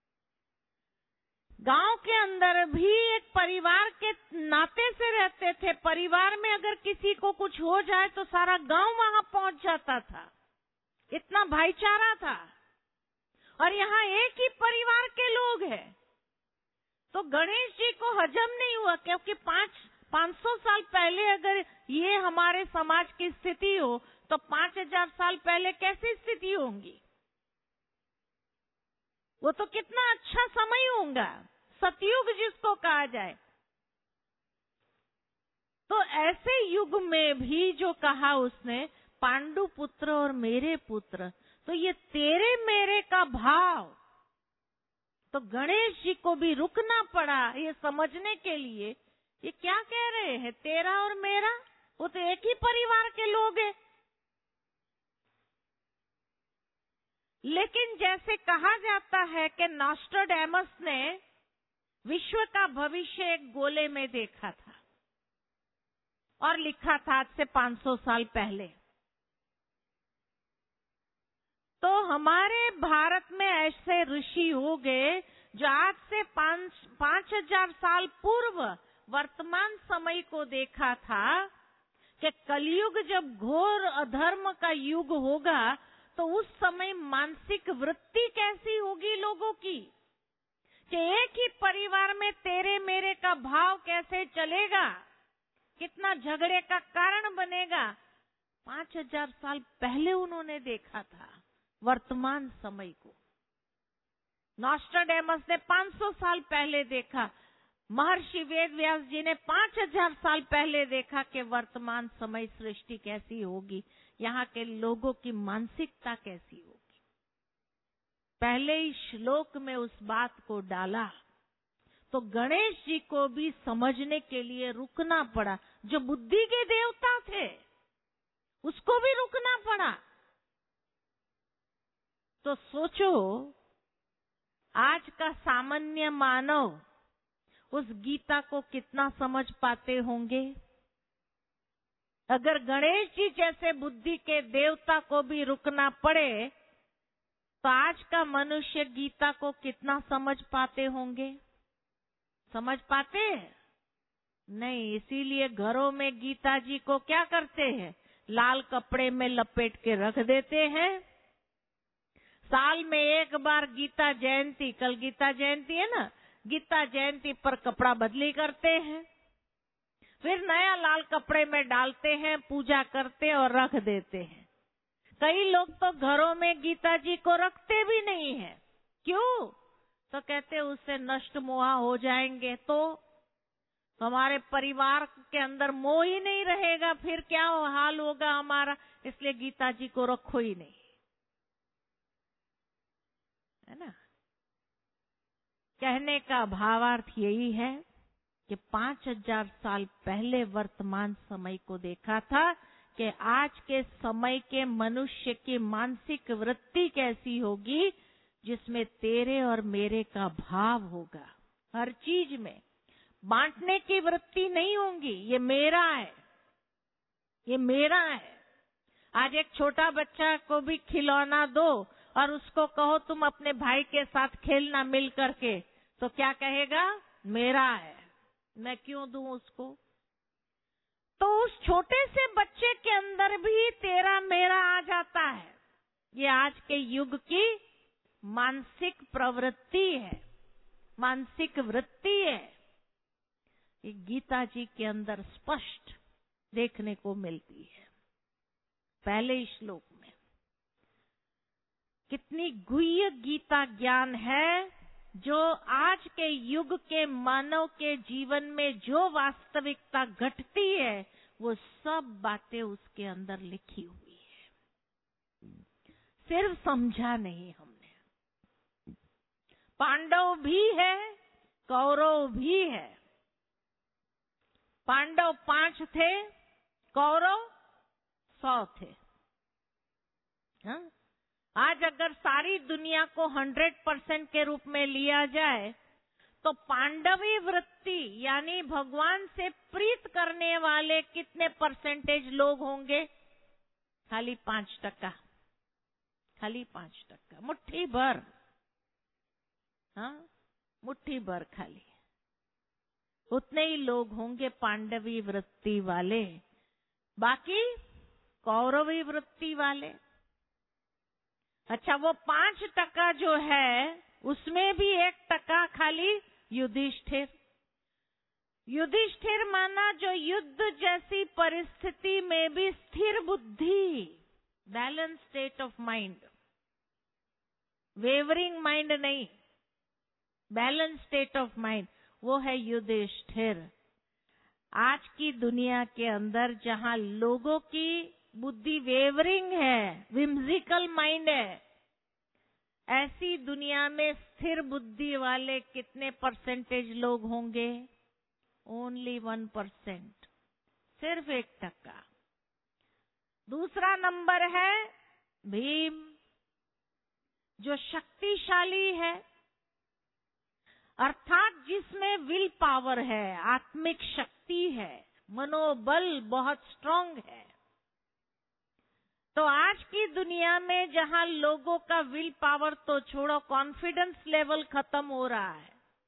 गांव के अंदर भी एक परिवार के नाते से रहते थे। परिवार में अगर किसी को कुछ हो जाए तो सारा गांव वहां पहुंच जाता था, इतना भाईचारा था। और यहाँ एक ही परिवार के लोग हैं। तो गणेश जी को हजम नहीं हुआ, क्योंकि 500 साल पहले अगर ये हमारे समाज की स्थिति हो तो 5000 साल पहले कैसी स्थिति होंगी? वो तो कितना अच्छा समय होगा, सतयुग जिसको कहा जाए। तो ऐसे युग में भी जो कहा उसने, पांडु पुत्र और मेरे पुत्र, तो ये तेरे मेरे का भाव। तो गणेश जी को भी रुकना पड़ा ये समझने के लिए, ये क्या कह रहे हैं, तेरा और मेरा, वो तो एक ही परिवार के लोग हैं। लेकिन जैसे कहा जाता है कि नॉस्ट्राडेमस ने विश्व का भविष्य एक गोले में देखा था और लिखा था आज से 500 साल पहले। तो हमारे भारत में ऐसे ऋषि हो गए जो आज से 5,000 साल पूर्व वर्तमान समय को देखा था कि कलयुग जब घोर अधर्म का युग होगा तो उस समय मानसिक वृत्ति कैसी होगी लोगों की, कि एक ही परिवार में तेरे मेरे का भाव कैसे चलेगा, कितना झगड़े का कारण बनेगा। 5,000 साल पहले उन्होंने देखा था वर्तमान समय को। नॉस्ट्राडेमस ने 500 साल पहले देखा, महर्षि वेदव्यास जी ने 5,000 साल पहले देखा कि वर्तमान समय सृष्टि कैसी होगी, यहाँ के लोगों की मानसिकता कैसी होगी। पहले ही श्लोक में उस बात को डाला तो गणेश जी को भी समझने के लिए रुकना पड़ा। जो बुद्धि के देवता थे उसको भी रुकना पड़ा। तो सोचो आज का सामान्य मानव उस गीता को कितना समझ पाते होंगे। अगर गणेश जी जैसे बुद्धि के देवता को भी रुकना पड़े तो आज का मनुष्य गीता को कितना समझ पाते होंगे। समझ पाते हैं? नहीं। इसीलिए घरों में गीता जी को क्या करते हैं, लाल कपड़े में लपेट के रख देते हैं। साल में एक बार गीता जयंती, कल गीता जयंती है ना, गीता जयंती पर कपड़ा बदली करते हैं, फिर नया लाल कपड़े में डालते हैं, पूजा करते और रख देते हैं। कई लोग तो घरों में गीता जी को रखते भी नहीं है। क्यों? तो कहते उससे नष्ट मोह हो जाएंगे, तो हमारे परिवार के अंदर मोह ही नहीं रहेगा, फिर क्या हाल होगा हमारा, इसलिए गीता जी को रखो ही नहीं, है ना। कहने का भावार्थ यही है कि 5,000 साल पहले वर्तमान समय को देखा था कि आज के समय के मनुष्य की मानसिक वृत्ति कैसी होगी, जिसमें तेरे और मेरे का भाव होगा। हर चीज में बांटने की वृत्ति नहीं होगी, ये मेरा है, ये मेरा है। आज एक छोटा बच्चा को भी खिलौना दो और उसको कहो तुम अपने भाई के साथ खेलना मिल करके, तो क्या कहेगा, मेरा है, मैं क्यों दूं उसको। तो उस छोटे से बच्चे के अंदर भी तेरा मेरा आ जाता है। ये आज के युग की मानसिक प्रवृत्ति है, मानसिक वृत्ति है। ये गीता जी के अंदर स्पष्ट देखने को मिलती है। पहले ही श्लोक में कितनी गुह्य गीता ज्ञान है, जो आज के युग के मानव के जीवन में जो वास्तविकता घटती है वो सब बातें उसके अंदर लिखी हुई है, सिर्फ समझा नहीं हमने। पांडव भी है, कौरव भी है। पांडव 5 थे, कौरव 100 थे। हाँ? आज अगर सारी दुनिया को 100% के रूप में लिया जाए तो पांडवी वृत्ति यानी भगवान से प्रीत करने वाले कितने परसेंटेज लोग होंगे? खाली 5%, खाली 5%, मुट्ठी भर। हाँ, मुट्ठी भर खाली, उतने ही लोग होंगे पांडवी वृत्ति वाले, बाकी कौरवी वृत्ति वाले। अच्छा, वो 5% जो है उसमें भी 1% खाली युधिष्ठिर। युधिष्ठिर माना जो युद्ध जैसी परिस्थिति में भी स्थिर बुद्धि, balance state of mind, wavering mind नहीं, बैलेंस स्टेट ऑफ माइंड, वो है युधिष्ठिर। आज की दुनिया के अंदर जहां लोगों की बुद्धि वेवरिंग है, विम्सिकल माइंड है, ऐसी दुनिया में स्थिर बुद्धि वाले कितने परसेंटेज लोग होंगे? ओनली 1%, सिर्फ 1%। दूसरा नंबर है भीम, जो शक्तिशाली है, अर्थात जिसमें विल पावर है, आत्मिक शक्ति है, मनोबल बहुत स्ट्रांग है। तो आज की दुनिया में जहां लोगों का विल पावर तो छोड़ो, कॉन्फिडेंस लेवल खत्म हो रहा है,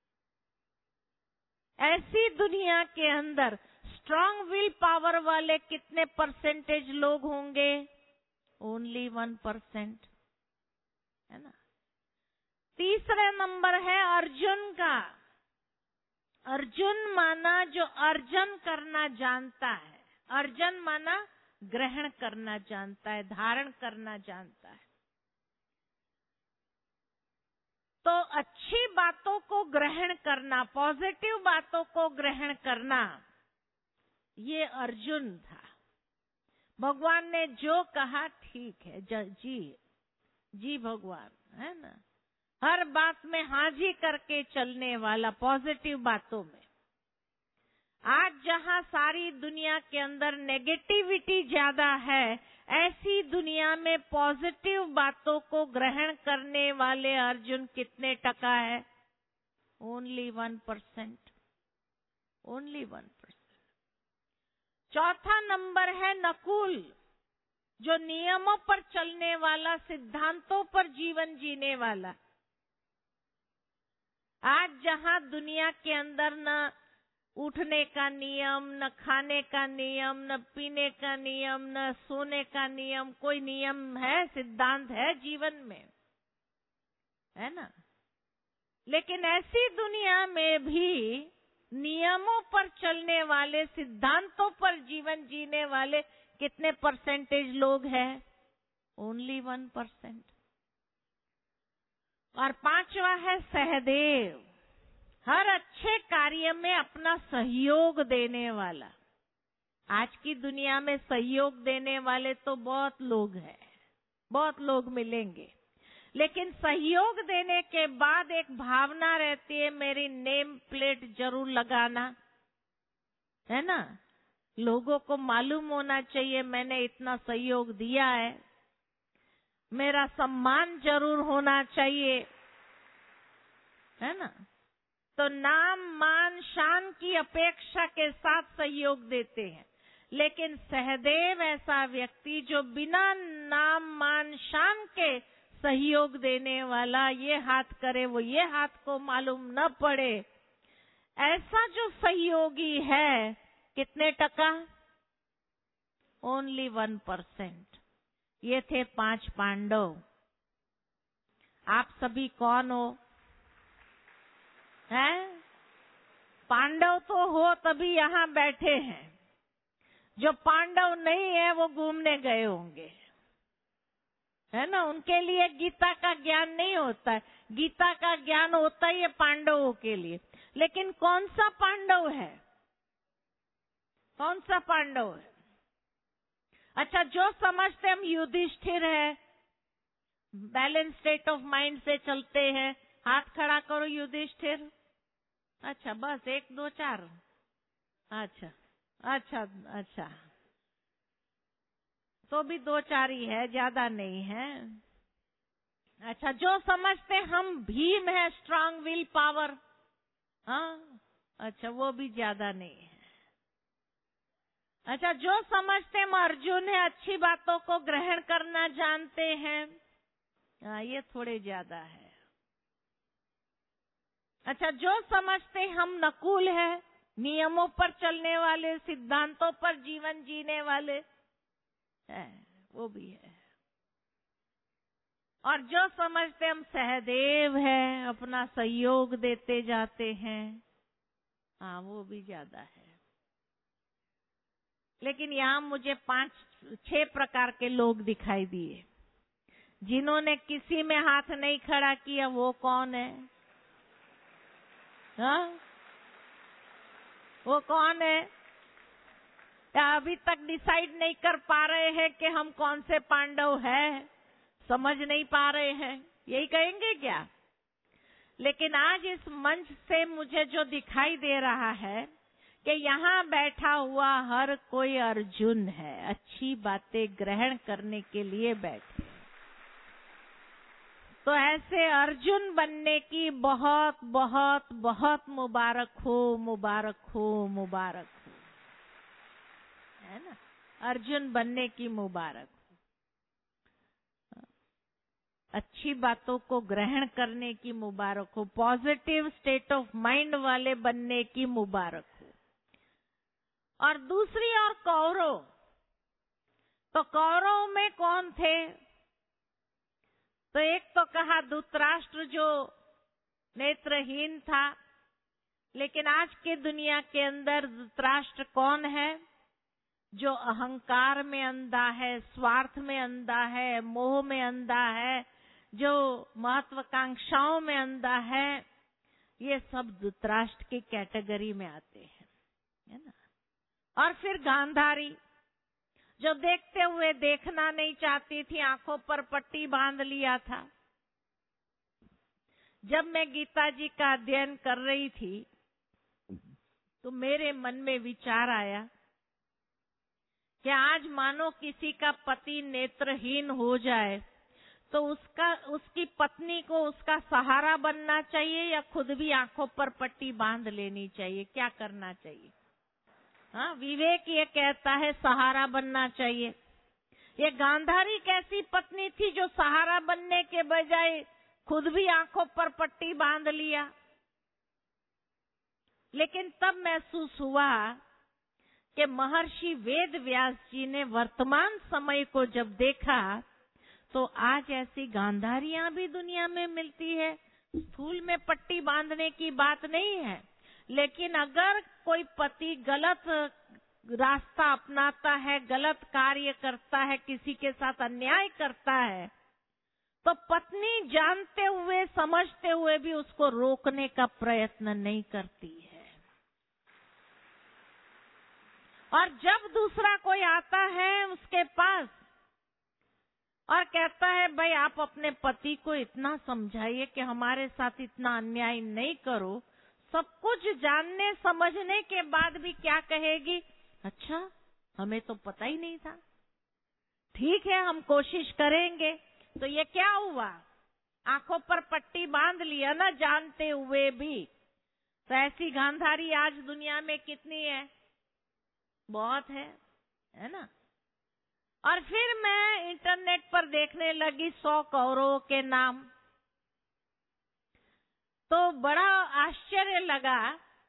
ऐसी दुनिया के अंदर स्ट्रांग विल पावर वाले कितने परसेंटेज लोग होंगे? ओनली 1%, है ना। तीसरे नंबर है अर्जुन का। अर्जुन माना जो अर्जन करना जानता है। अर्जन माना ग्रहण करना जानता है, धारण करना जानता है। तो अच्छी बातों को ग्रहण करना, पॉजिटिव बातों को ग्रहण करना, ये अर्जुन था। भगवान ने जो कहा ठीक है, जी भगवान, है ना। हर बात में हाँ जी करके चलने वाला, पॉजिटिव बातों में। आज जहां सारी दुनिया के अंदर नेगेटिविटी ज्यादा है, ऐसी दुनिया में पॉजिटिव बातों को ग्रहण करने वाले अर्जुन कितने टका है? Only 1%, only 1%। चौथा नंबर है नकुल, जो नियमों पर चलने वाला, सिद्धांतों पर जीवन जीने वाला। आज जहां दुनिया के अंदर न उठने का नियम, न खाने का नियम, न पीने का नियम, न सोने का नियम, कोई नियम है, सिद्धांत है जीवन में, है ना। लेकिन ऐसी दुनिया में भी नियमों पर चलने वाले, सिद्धांतों पर जीवन जीने वाले कितने परसेंटेज लोग हैं? ओनली 1%। और पांचवा है सहदेव, हर अच्छे कार्य में अपना सहयोग देने वाला। आज की दुनिया में सहयोग देने वाले तो बहुत लोग हैं, बहुत लोग मिलेंगे, लेकिन सहयोग देने के बाद एक भावना रहती है, मेरी नेम प्लेट जरूर लगाना, है ना। लोगों को मालूम होना चाहिए मैंने इतना सहयोग दिया है, मेरा सम्मान जरूर होना चाहिए, है ना। तो नाम, मान, शान की अपेक्षा के साथ सहयोग देते हैं। लेकिन सहदेव ऐसा व्यक्ति जो बिना नाम, मान, शान के सहयोग देने वाला, ये हाथ करे वो ये हाथ को मालूम न पड़े, ऐसा जो सहयोगी है, कितने टका? ओनली 1%। ये थे 5 पांडव। आप सभी कौन हो? हैं? पांडव तो हो तभी यहाँ बैठे हैं। जो पांडव नहीं है वो घूमने गए होंगे, है ना। उनके लिए गीता का ज्ञान नहीं होता है, गीता का ज्ञान होता है ये पांडवों के लिए। लेकिन कौन सा पांडव है? कौन सा पांडव है? अच्छा, जो समझते हम युधिष्ठिर है, बैलेंस स्टेट ऑफ माइंड से चलते हैं, हाथ खड़ा करो युधिष्ठिर। अच्छा, बस 1 2 4। अच्छा अच्छा अच्छा, तो भी 2 4 ही है, ज्यादा नहीं है। अच्छा, जो समझते हम भीम है, स्ट्रांग विल पावर, हाँ, अच्छा, वो भी ज्यादा नहीं है। अच्छा, जो समझते हम अर्जुन है, अच्छी बातों को ग्रहण करना जानते हैं, हाँ, ये थोड़े ज्यादा है। अच्छा, जो समझते हम नकुल है, नियमों पर चलने वाले, सिद्धांतों पर जीवन जीने वाले है, वो भी है। और जो समझते हम सहदेव है, अपना सहयोग देते जाते हैं, हाँ, वो भी ज्यादा है। लेकिन यहाँ मुझे 5-6 प्रकार के लोग दिखाई दिए। जिन्होंने किसी में हाथ नहीं खड़ा किया, वो कौन है? हाँ, वो कौन है? या अभी तक डिसाइड नहीं कर पा रहे हैं कि हम कौन से पांडव हैं, समझ नहीं पा रहे हैं, यही कहेंगे क्या? लेकिन आज इस मंच से मुझे जो दिखाई दे रहा है कि यहाँ बैठा हुआ हर कोई अर्जुन है, अच्छी बातें ग्रहण करने के लिए बैठे। तो ऐसे अर्जुन बनने की बहुत बहुत बहुत मुबारक हो, मुबारक हो, मुबारक हो, है ना। अर्जुन बनने की मुबारक हो। अच्छी बातों को ग्रहण करने की मुबारक हो, पॉजिटिव स्टेट ऑफ माइंड वाले बनने की मुबारक हो। और दूसरी ओर कौरव, तो कौरव में कौन थे? तो एक तो कहा धृतराष्ट्र जो नेत्रहीन था, लेकिन आज के दुनिया के अंदर धृतराष्ट्र कौन है? जो अहंकार में अंधा है, स्वार्थ में अंधा है, मोह में अंधा है, जो महत्वाकांक्षाओं में अंधा है, ये सब धृतराष्ट्र की कैटेगरी में आते हैं, है ना। और फिर गांधारी, जो देखते हुए देखना नहीं चाहती थी, आंखों पर पट्टी बांध लिया था। जब मैं गीता जी का अध्ययन कर रही थी तो मेरे मन में विचार आया कि आज मानो किसी का पति नेत्रहीन हो जाए तो उसकी पत्नी को उसका सहारा बनना चाहिए या खुद भी आंखों पर पट्टी बांध लेनी चाहिए? क्या करना चाहिए? हाँ, विवेक ये कहता है सहारा बनना चाहिए। ये गांधारी कैसी पत्नी थी जो सहारा बनने के बजाय खुद भी आंखों पर पट्टी बांध लिया। लेकिन तब महसूस हुआ कि महर्षि वेद व्यास जी ने वर्तमान समय को जब देखा तो आज ऐसी गांधारियां भी दुनिया में मिलती है। स्थूल में पट्टी बांधने की बात नहीं है, लेकिन अगर कोई पति गलत रास्ता अपनाता है, गलत कार्य करता है, किसी के साथ अन्याय करता है, तो पत्नी जानते हुए समझते हुए भी उसको रोकने का प्रयत्न नहीं करती है। और जब दूसरा कोई आता है उसके पास और कहता है भाई आप अपने पति को इतना समझाइए कि हमारे साथ इतना अन्याय नहीं करो, सब कुछ जानने समझने के बाद भी क्या कहेगी? अच्छा, हमें तो पता ही नहीं था, ठीक है हम कोशिश करेंगे। तो ये क्या हुआ? आंखों पर पट्टी बांध लिया ना, जानते हुए भी। तो ऐसी गांधारी आज दुनिया में कितनी है? बहुत है ना। और फिर मैं इंटरनेट पर देखने लगी 100 कौरवों के नाम, तो बड़ा आश्चर्य लगा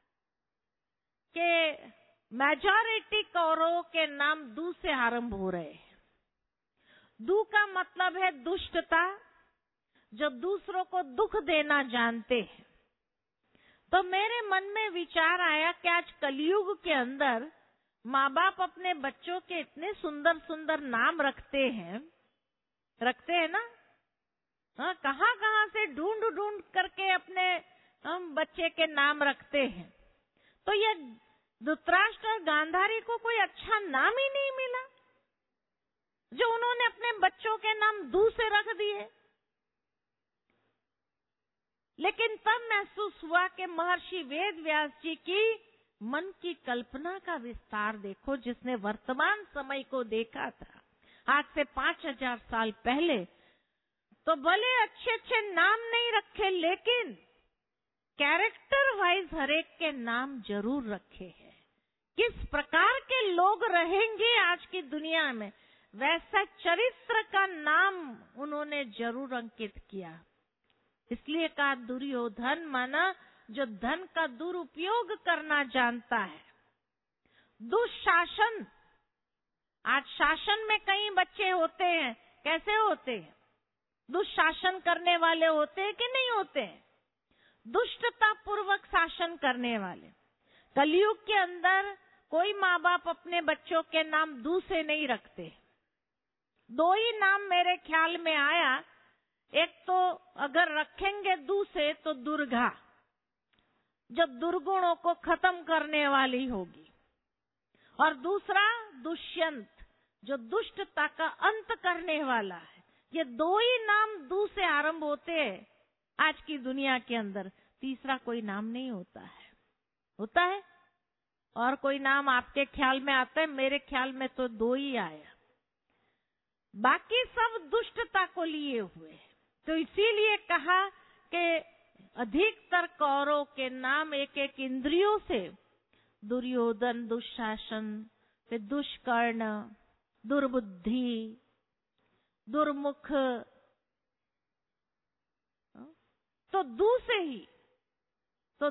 कि मेजॉरिटी कौरवों के नाम दू से आरंभ हो रहे हैं। दू का मतलब है दुष्टता, जो दूसरों को दुख देना जानते हैं। तो मेरे मन में विचार आया कि आज कलयुग के अंदर माँ बाप अपने बच्चों के इतने सुंदर सुंदर नाम रखते हैं ना। हाँ, कहाँ कहाँ से ढूंढ ढूंढ करके अपने बच्चे के नाम रखते हैं। तो ये धृतराष्ट्र और गांधारी को कोई अच्छा नाम ही नहीं मिला जो उन्होंने अपने बच्चों के नाम दू से रख दिए। लेकिन तब महसूस हुआ कि महर्षि वेद व्यास जी की मन की कल्पना का विस्तार देखो, जिसने वर्तमान समय को देखा था आज से 5000 साल पहले। तो भले अच्छे अच्छे नाम नहीं रखे, लेकिन कैरेक्टर वाइज हरेक के नाम जरूर रखे हैं। किस प्रकार के लोग रहेंगे आज की दुनिया में, वैसा चरित्र का नाम उन्होंने जरूर अंकित किया। इसलिए कहा दुर्योधन माना जो धन का दुरुपयोग करना जानता है। दुशासन, आज शासन में कई बच्चे होते हैं, कैसे होते हैं? दुशासन करने वाले होते हैं कि नहीं होते हैं? दुष्टता पूर्वक शासन करने वाले। कलयुग के अंदर कोई माँ बाप अपने बच्चों के नाम दू से नहीं रखते। दो ही नाम मेरे ख्याल में आया, एक तो अगर रखेंगे दू से तो दुर्गा, जो दुर्गुणों को खत्म करने वाली होगी, और दूसरा दुष्यंत, जो दुष्टता का अंत करने वाला है। ये दो ही नाम दू से आरंभ होते हैं आज की दुनिया के अंदर। तीसरा कोई नाम नहीं होता है। होता है? और कोई नाम आपके ख्याल में आता है? मेरे ख्याल में तो दो ही आया, बाकी सब दुष्टता को लिए हुए। तो इसीलिए कहा कि अधिकतर कौरवों के नाम एक एक इंद्रियों से, दुर्योधन, दुशासन, फिर दुष्कर्ण, दुर्बुद्धि, दुर्मुख, तो दू से ही, तो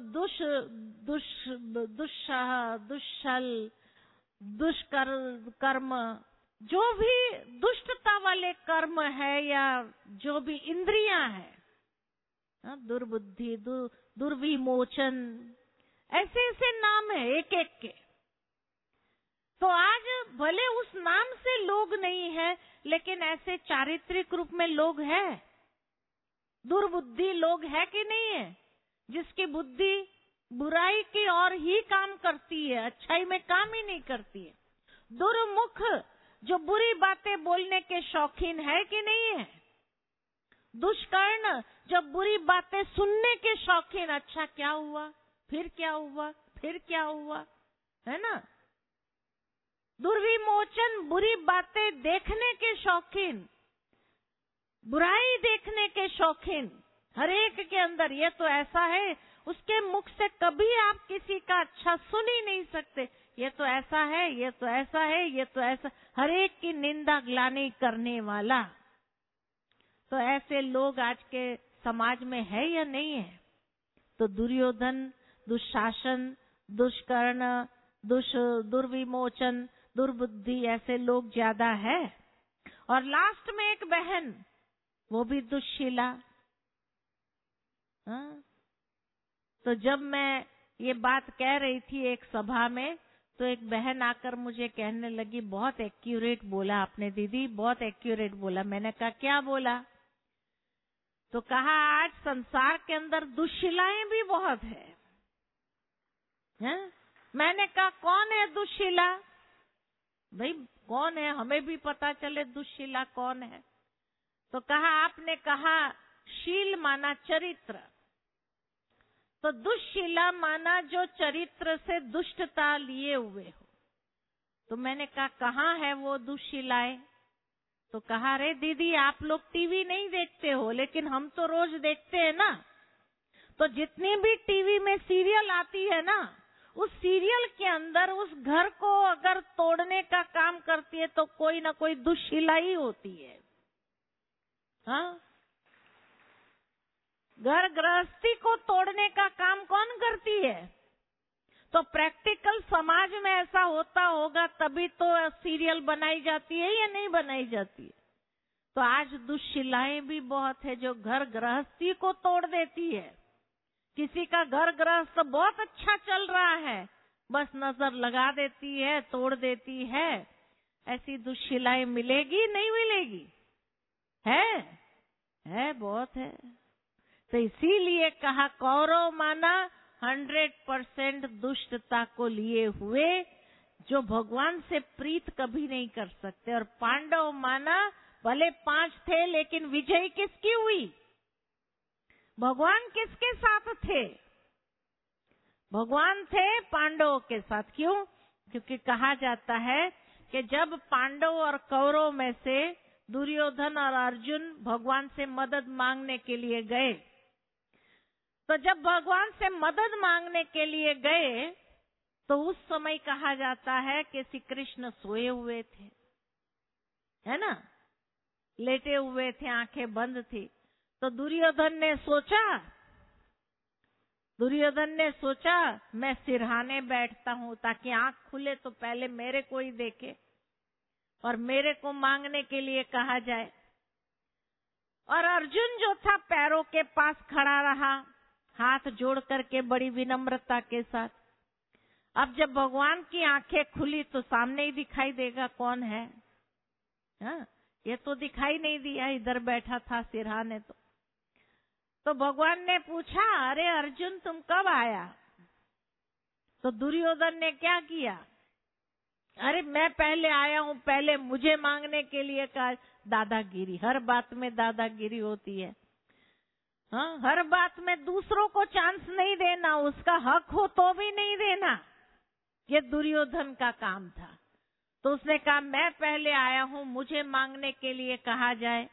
दुष्छल, दुष्कर्म, जो भी दुष्टता वाले कर्म है या जो भी इंद्रियां हैं, दुर्बुद्धि, दुर्विमोचन, ऐसे ऐसे नाम है एक एक के। तो आज भले उस नाम से लोग नहीं है, लेकिन ऐसे चारित्रिक रूप में लोग हैं। दुर्बुद्धि लोग है कि नहीं है, जिसकी बुद्धि बुराई की ओर ही काम करती है, अच्छाई में काम ही नहीं करती है। दुर्मुख, जो बुरी बातें बोलने के शौकीन है कि नहीं है। दुष्कर्ण, जो बुरी बातें सुनने के शौकीन, अच्छा क्या हुआ, फिर क्या हुआ, फिर क्या हुआ, है ना। दुर्विमोचन, बुरी बातें देखने के शौकीन, बुराई देखने के शौकीन, हर एक के अंदर ये तो ऐसा है, उसके मुख से कभी आप किसी का अच्छा सुन ही नहीं सकते। ये तो ऐसा है, ये तो ऐसा है, ये तो ऐसा, हर एक की निंदा ग्लानि करने वाला। तो ऐसे लोग आज के समाज में है या नहीं है। तो दुर्योधन, दुशासन, दुष्कर्ण, दुर्विमोचन, दुर्बुद्धि, ऐसे लोग ज्यादा है। और लास्ट में एक बहन, वो भी दुश्शीला। तो जब मैं ये बात कह रही थी एक सभा में, तो एक बहन आकर मुझे कहने लगी, बहुत एक्यूरेट बोला आपने दीदी, बहुत एक्यूरेट बोला। मैंने कहा क्या बोला? तो कहा आज संसार के अंदर दुश्शीलाएं भी बहुत है। मैंने कहा कौन है दुश्शीला? भाई कौन है, हमें भी पता चले दुश्शीला कौन है। तो कहा आपने कहा शील माना चरित्र, तो दुश्शीला माना जो चरित्र से दुष्टता लिए हुए हो। तो मैंने कहा कहाँ है वो दुश्शीलाएं? तो कहा रे दीदी आप लोग टीवी नहीं देखते हो, लेकिन हम तो रोज देखते हैं ना। तो जितनी भी टीवी में सीरियल आती है ना, उस सीरियल के अंदर उस घर को अगर तोड़ने का काम करती है तो कोई ना कोई दुश्शीला ही होती है। हाँ, घर गृहस्थी को तोड़ने का काम कौन करती है? तो प्रैक्टिकल समाज में ऐसा होता होगा तभी तो सीरियल बनाई जाती है या नहीं बनाई जाती है। तो आज दुश्शीलाएं भी बहुत है जो घर गृहस्थी को तोड़ देती है। किसी का घर गृहस्थ बहुत अच्छा चल रहा है, बस नजर लगा देती है, तोड़ देती है। ऐसी दुश्शीलाएं मिलेगी नहीं मिलेगी? है बहुत है। तो इसीलिए कहा कौरव माना 100% दुष्टता को लिए हुए, जो भगवान से प्रीत कभी नहीं कर सकते। और पांडव माना भले 5 थे, लेकिन विजय किसकी हुई? भगवान किसके साथ थे? भगवान थे पांडवों के साथ। क्यों? क्योंकि कहा जाता है कि जब पांडव और कौरव में से दुर्योधन और अर्जुन भगवान से मदद मांगने के लिए गए, तो जब भगवान से मदद मांगने के लिए गए तो उस समय कहा जाता है कि श्री कृष्ण सोए हुए थे, है ना, लेटे हुए थे, आंखें बंद थी। तो दुर्योधन ने सोचा मैं सिरहाने बैठता हूं ताकि आंख खुले तो पहले मेरे को ही देखे और मेरे को मांगने के लिए कहा जाए। और अर्जुन जो था पैरों के पास खड़ा रहा, हाथ जोड़ करके बड़ी विनम्रता के साथ। अब जब भगवान की आंखें खुली तो सामने ही दिखाई देगा कौन है। ये तो दिखाई नहीं दिया, इधर बैठा था सिरहाने। तो भगवान ने पूछा, अरे अर्जुन तुम कब आया? तो दुर्योधन ने क्या किया? अरे मैं पहले आया हूं, पहले मुझे मांगने के लिए कहा। दादागिरी, हर बात में दादागिरी होती है। हाँ, हर बात में दूसरों को चांस नहीं देना, उसका हक हो तो भी नहीं देना। ये दुर्योधन का काम था। तो उसने कहा मैं पहले आया हूं, मुझे मांगने के लिए कहा जाए।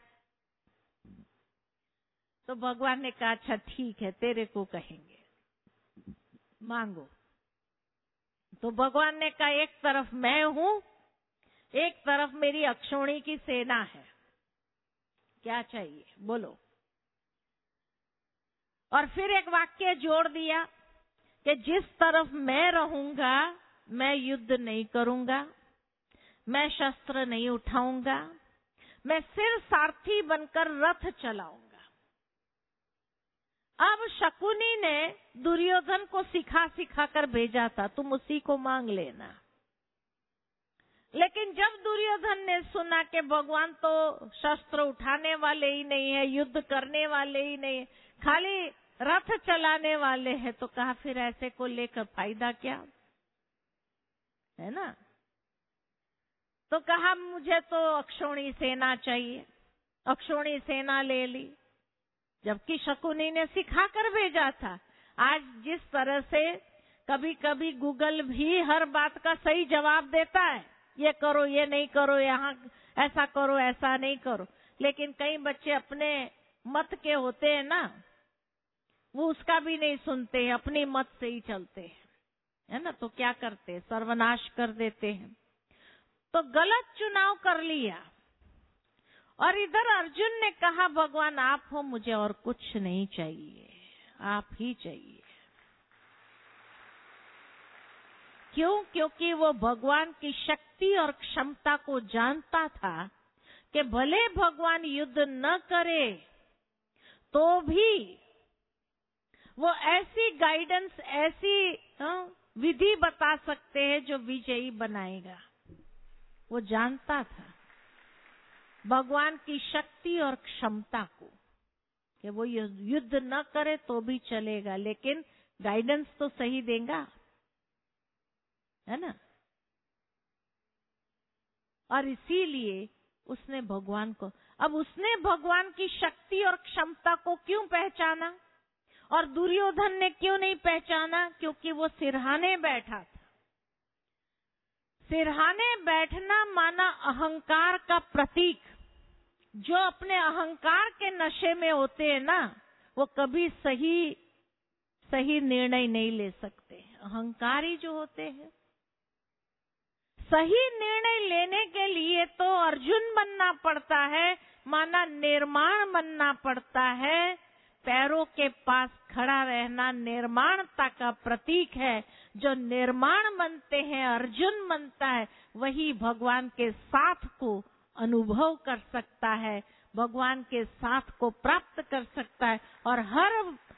तो भगवान ने कहा अच्छा ठीक है, तेरे को कहेंगे, मांगो। तो भगवान ने कहा एक तरफ मैं हूं, एक तरफ मेरी अक्षौणी की सेना है, क्या चाहिए बोलो। और फिर एक वाक्य जोड़ दिया कि जिस तरफ मैं रहूंगा मैं युद्ध नहीं करूंगा, मैं शस्त्र नहीं उठाऊंगा, मैं सिर्फ सारथी बनकर रथ चलाऊंगा। अब शकुनी ने दुर्योधन को सिखा सिखा कर भेजा था, तुम उसी को मांग लेना। लेकिन जब दुर्योधन ने सुना कि भगवान तो शस्त्र उठाने वाले ही नहीं है, युद्ध करने वाले ही नहीं है, खाली रथ चलाने वाले हैं, तो कहा फिर ऐसे को लेकर फायदा क्या, है ना। तो कहा मुझे तो अक्षौणी सेना चाहिए, अक्षौणी सेना ले ली, जबकि शकुनी ने सिखा कर भेजा था। आज जिस तरह से कभी कभी गूगल भी हर बात का सही जवाब देता है, ये करो, ये नहीं करो, यहाँ ऐसा करो, ऐसा नहीं करो, लेकिन कई बच्चे अपने मत के होते हैं ना, वो उसका भी नहीं सुनते हैं, अपनी मत से ही चलते हैं, है ना। तो क्या करते हैं, सर्वनाश कर देते हैं। तो गलत चुनाव कर लिया। और इधर अर्जुन ने कहा भगवान आप हो, मुझे और कुछ नहीं चाहिए, आप ही चाहिए। क्यों? क्योंकि वो भगवान की शक्ति और क्षमता को जानता था कि भले भगवान युद्ध न करे तो भी वो ऐसी गाइडेंस, ऐसी विधि बता सकते हैं जो विजयी बनाएगा। वो जानता था भगवान की शक्ति और क्षमता को कि वो युद्ध न करे तो भी चलेगा, लेकिन गाइडेंस तो सही देगा, है ना। और इसीलिए उसने भगवान को, अब उसने भगवान की शक्ति और क्षमता को क्यों पहचाना और दुर्योधन ने क्यों नहीं पहचाना? क्योंकि वो सिरहाने बैठा था। सिरहाने बैठना माना अहंकार का प्रतीक। जो अपने अहंकार के नशे में होते हैं ना, वो कभी सही निर्णय नहीं ले सकते। अहंकारी जो होते हैं, सही निर्णय लेने के लिए तो अर्जुन बनना पड़ता है, माना निर्माण बनना पड़ता है। पैरों के पास खड़ा रहना निर्माणता का प्रतीक है। जो निर्माण बनते हैं, अर्जुन बनता है, वही भगवान के साथ को अनुभव कर सकता है, भगवान के साथ को प्राप्त कर सकता है। और हर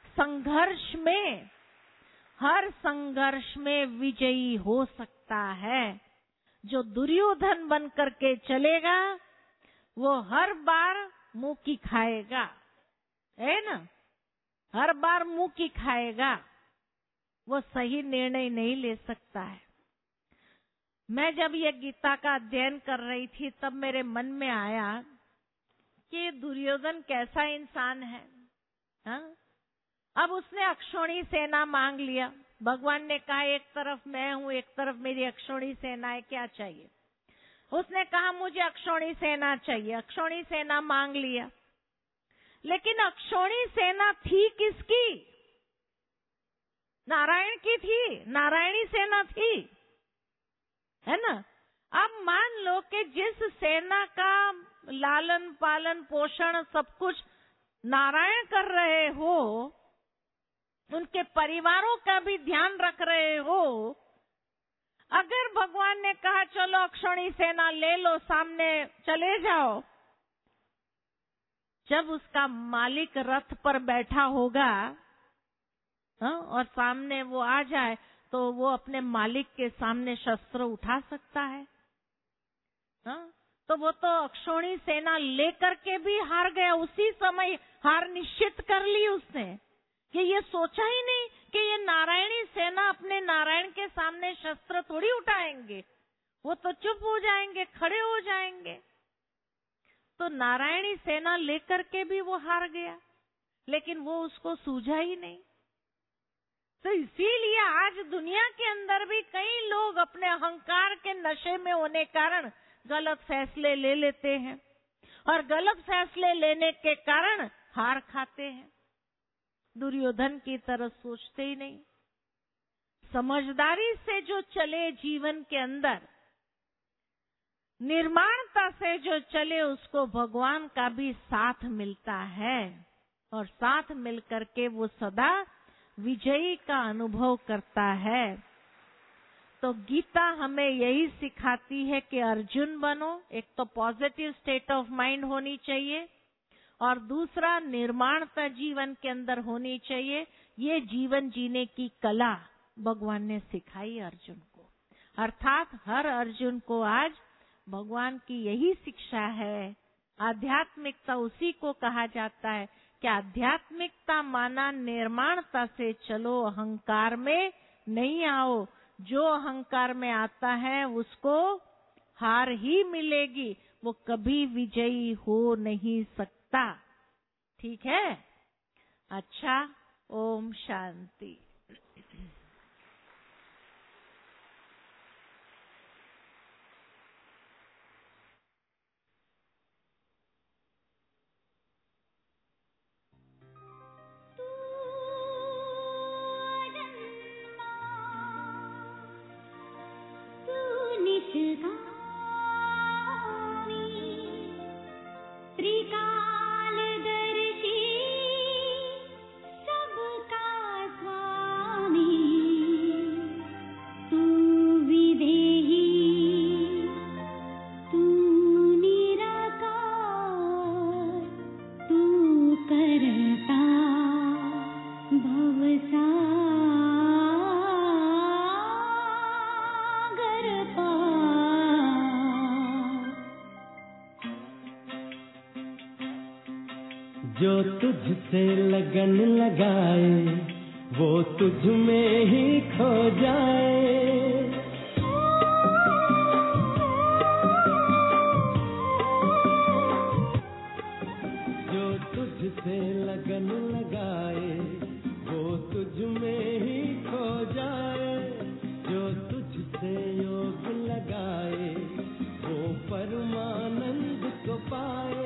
संघर्ष में विजयी हो सकता है। जो दुर्योधन बन करके चलेगा वो हर बार मुंह की खाएगा, है ना, हर बार मुंह की खाएगा, वो सही निर्णय नहीं ले सकता है। मैं जब ये गीता का अध्ययन कर रही थी तब मेरे मन में आया कि दुर्योधन कैसा इंसान है। हाँ? अब उसने अक्षौणी सेना मांग लिया। भगवान ने कहा एक तरफ मैं हूं, एक तरफ मेरी अक्षौणी सेना है, क्या चाहिए? उसने कहा मुझे अक्षौणी सेना चाहिए। अक्षौणी सेना मांग लिया, लेकिन अक्षौणी सेना थी किसकी? नारायण की थी, नारायणी सेना थी, है ना। अब मान लो कि जिस सेना का लालन पालन पोषण सब कुछ नारायण कर रहे हो, उनके परिवारों का भी ध्यान रख रहे हो, अगर भगवान ने कहा चलो अक्षौणी सेना ले लो, सामने चले जाओ, जब उसका मालिक रथ पर बैठा होगा और सामने वो आ जाए तो वो अपने मालिक के सामने शस्त्र उठा सकता है। तो वो तो अक्षौणी सेना लेकर के भी हार गया। उसी समय हार निश्चित कर ली उसने, कि ये सोचा ही नहीं कि ये नारायणी सेना अपने नारायण के सामने शस्त्र थोड़ी उठाएंगे, वो तो चुप हो जाएंगे, खड़े हो जाएंगे। तो नारायणी सेना लेकर के भी वो हार गया, लेकिन वो उसको सूझा ही नहीं। तो इसीलिए आज दुनिया के अंदर भी कई लोग अपने अहंकार के नशे में होने कारण गलत फैसले ले लेते हैं, और गलत फैसले लेने के कारण हार खाते हैं। दुर्योधन की तरह सोचते ही नहीं। समझदारी से जो चले जीवन के अंदर, निर्माणता से जो चले, उसको भगवान का भी साथ मिलता है और साथ मिलकर के वो सदा विजयी का अनुभव करता है। तो गीता हमें यही सिखाती है कि अर्जुन बनो। एक तो पॉजिटिव स्टेट ऑफ माइंड होनी चाहिए और दूसरा निर्माणता जीवन के अंदर होनी चाहिए। ये जीवन जीने की कला भगवान ने सिखाई अर्जुन को। अर्थात हर अर्जुन को आज भगवान की यही शिक्षा है। आध्यात्मिकता उसी को कहा जाता है कि आध्यात्मिकता माना निर्माणता से चलो, अहंकार में नहीं आओ। जो अहंकार में आता है उसको हार ही मिलेगी, वो कभी विजयी हो नहीं सकता। ठीक है? अच्छा, ओम शांति। जो तुझसे लगन लगाए वो तुझ में ही खो जाए। जो तुझसे लगन लगाए वो तुझ में ही खो जाए। जो तुझसे योग लगाए वो परमानंद को पाए।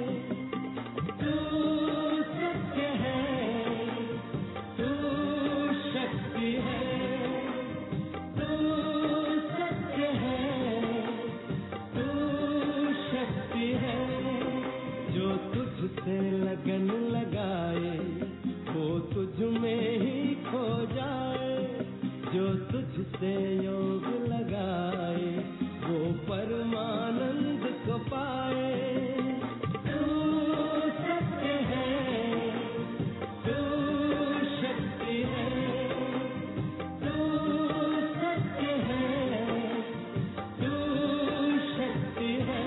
लगन लगाए वो तुझ में ही खो जाए। जो तुझसे योग लगाए वो परमानंद को पाए। तू सत्य है, तू शक्ति है, तू सत्य है, तू शक्ति है।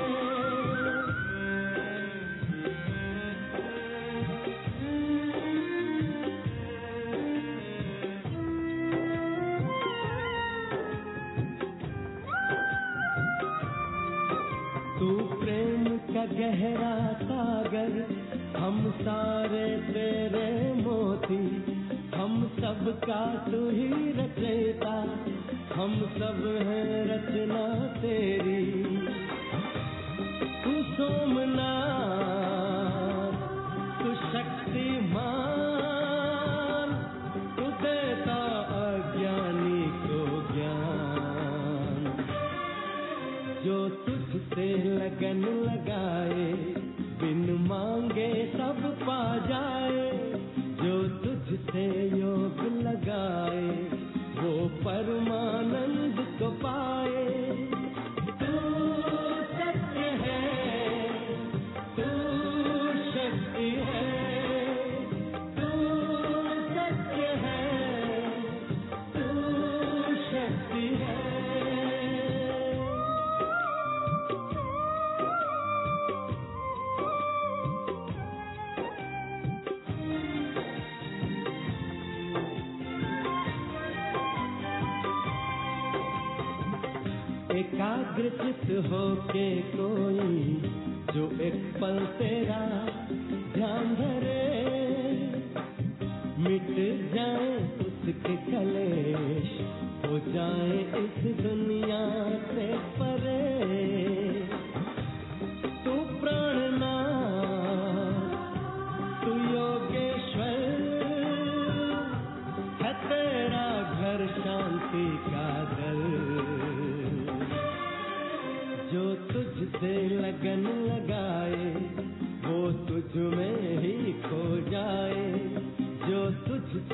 गहरा सागर हम सारे तेरे मोती। हम सब का तू ही रचयिता, हम सब हैं रचना तेरी। तू सोमनाथ, तू शक्तिमान, तू देता अज्ञानी को ज्ञान। जो तुझसे लगन लगाए बिन मांगे सब पा जाए। जो तुझसे योग लगाए वो परमानंद को पाए। तू सत्य है, तू शक्ति है, तू सत्य है, तू शक्ति है। एकाग्रचित होके कोई जो एक पल तेरा ध्यान धरे। मिट जाए उसके कलेश, हो जाए इस दुनिया से परे। तू प्राणनाथ, तू योगेश्वर है, तेरा घर शांति का दल। जो तुझसे लगन लगाए वो तुझ में ही खो जाए।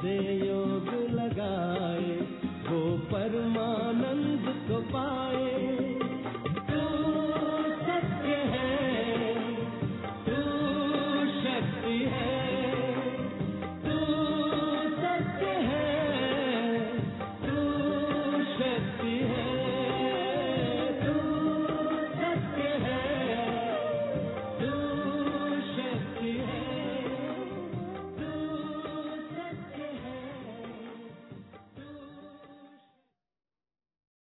से योग लगाए, वो परमानंद को पाए।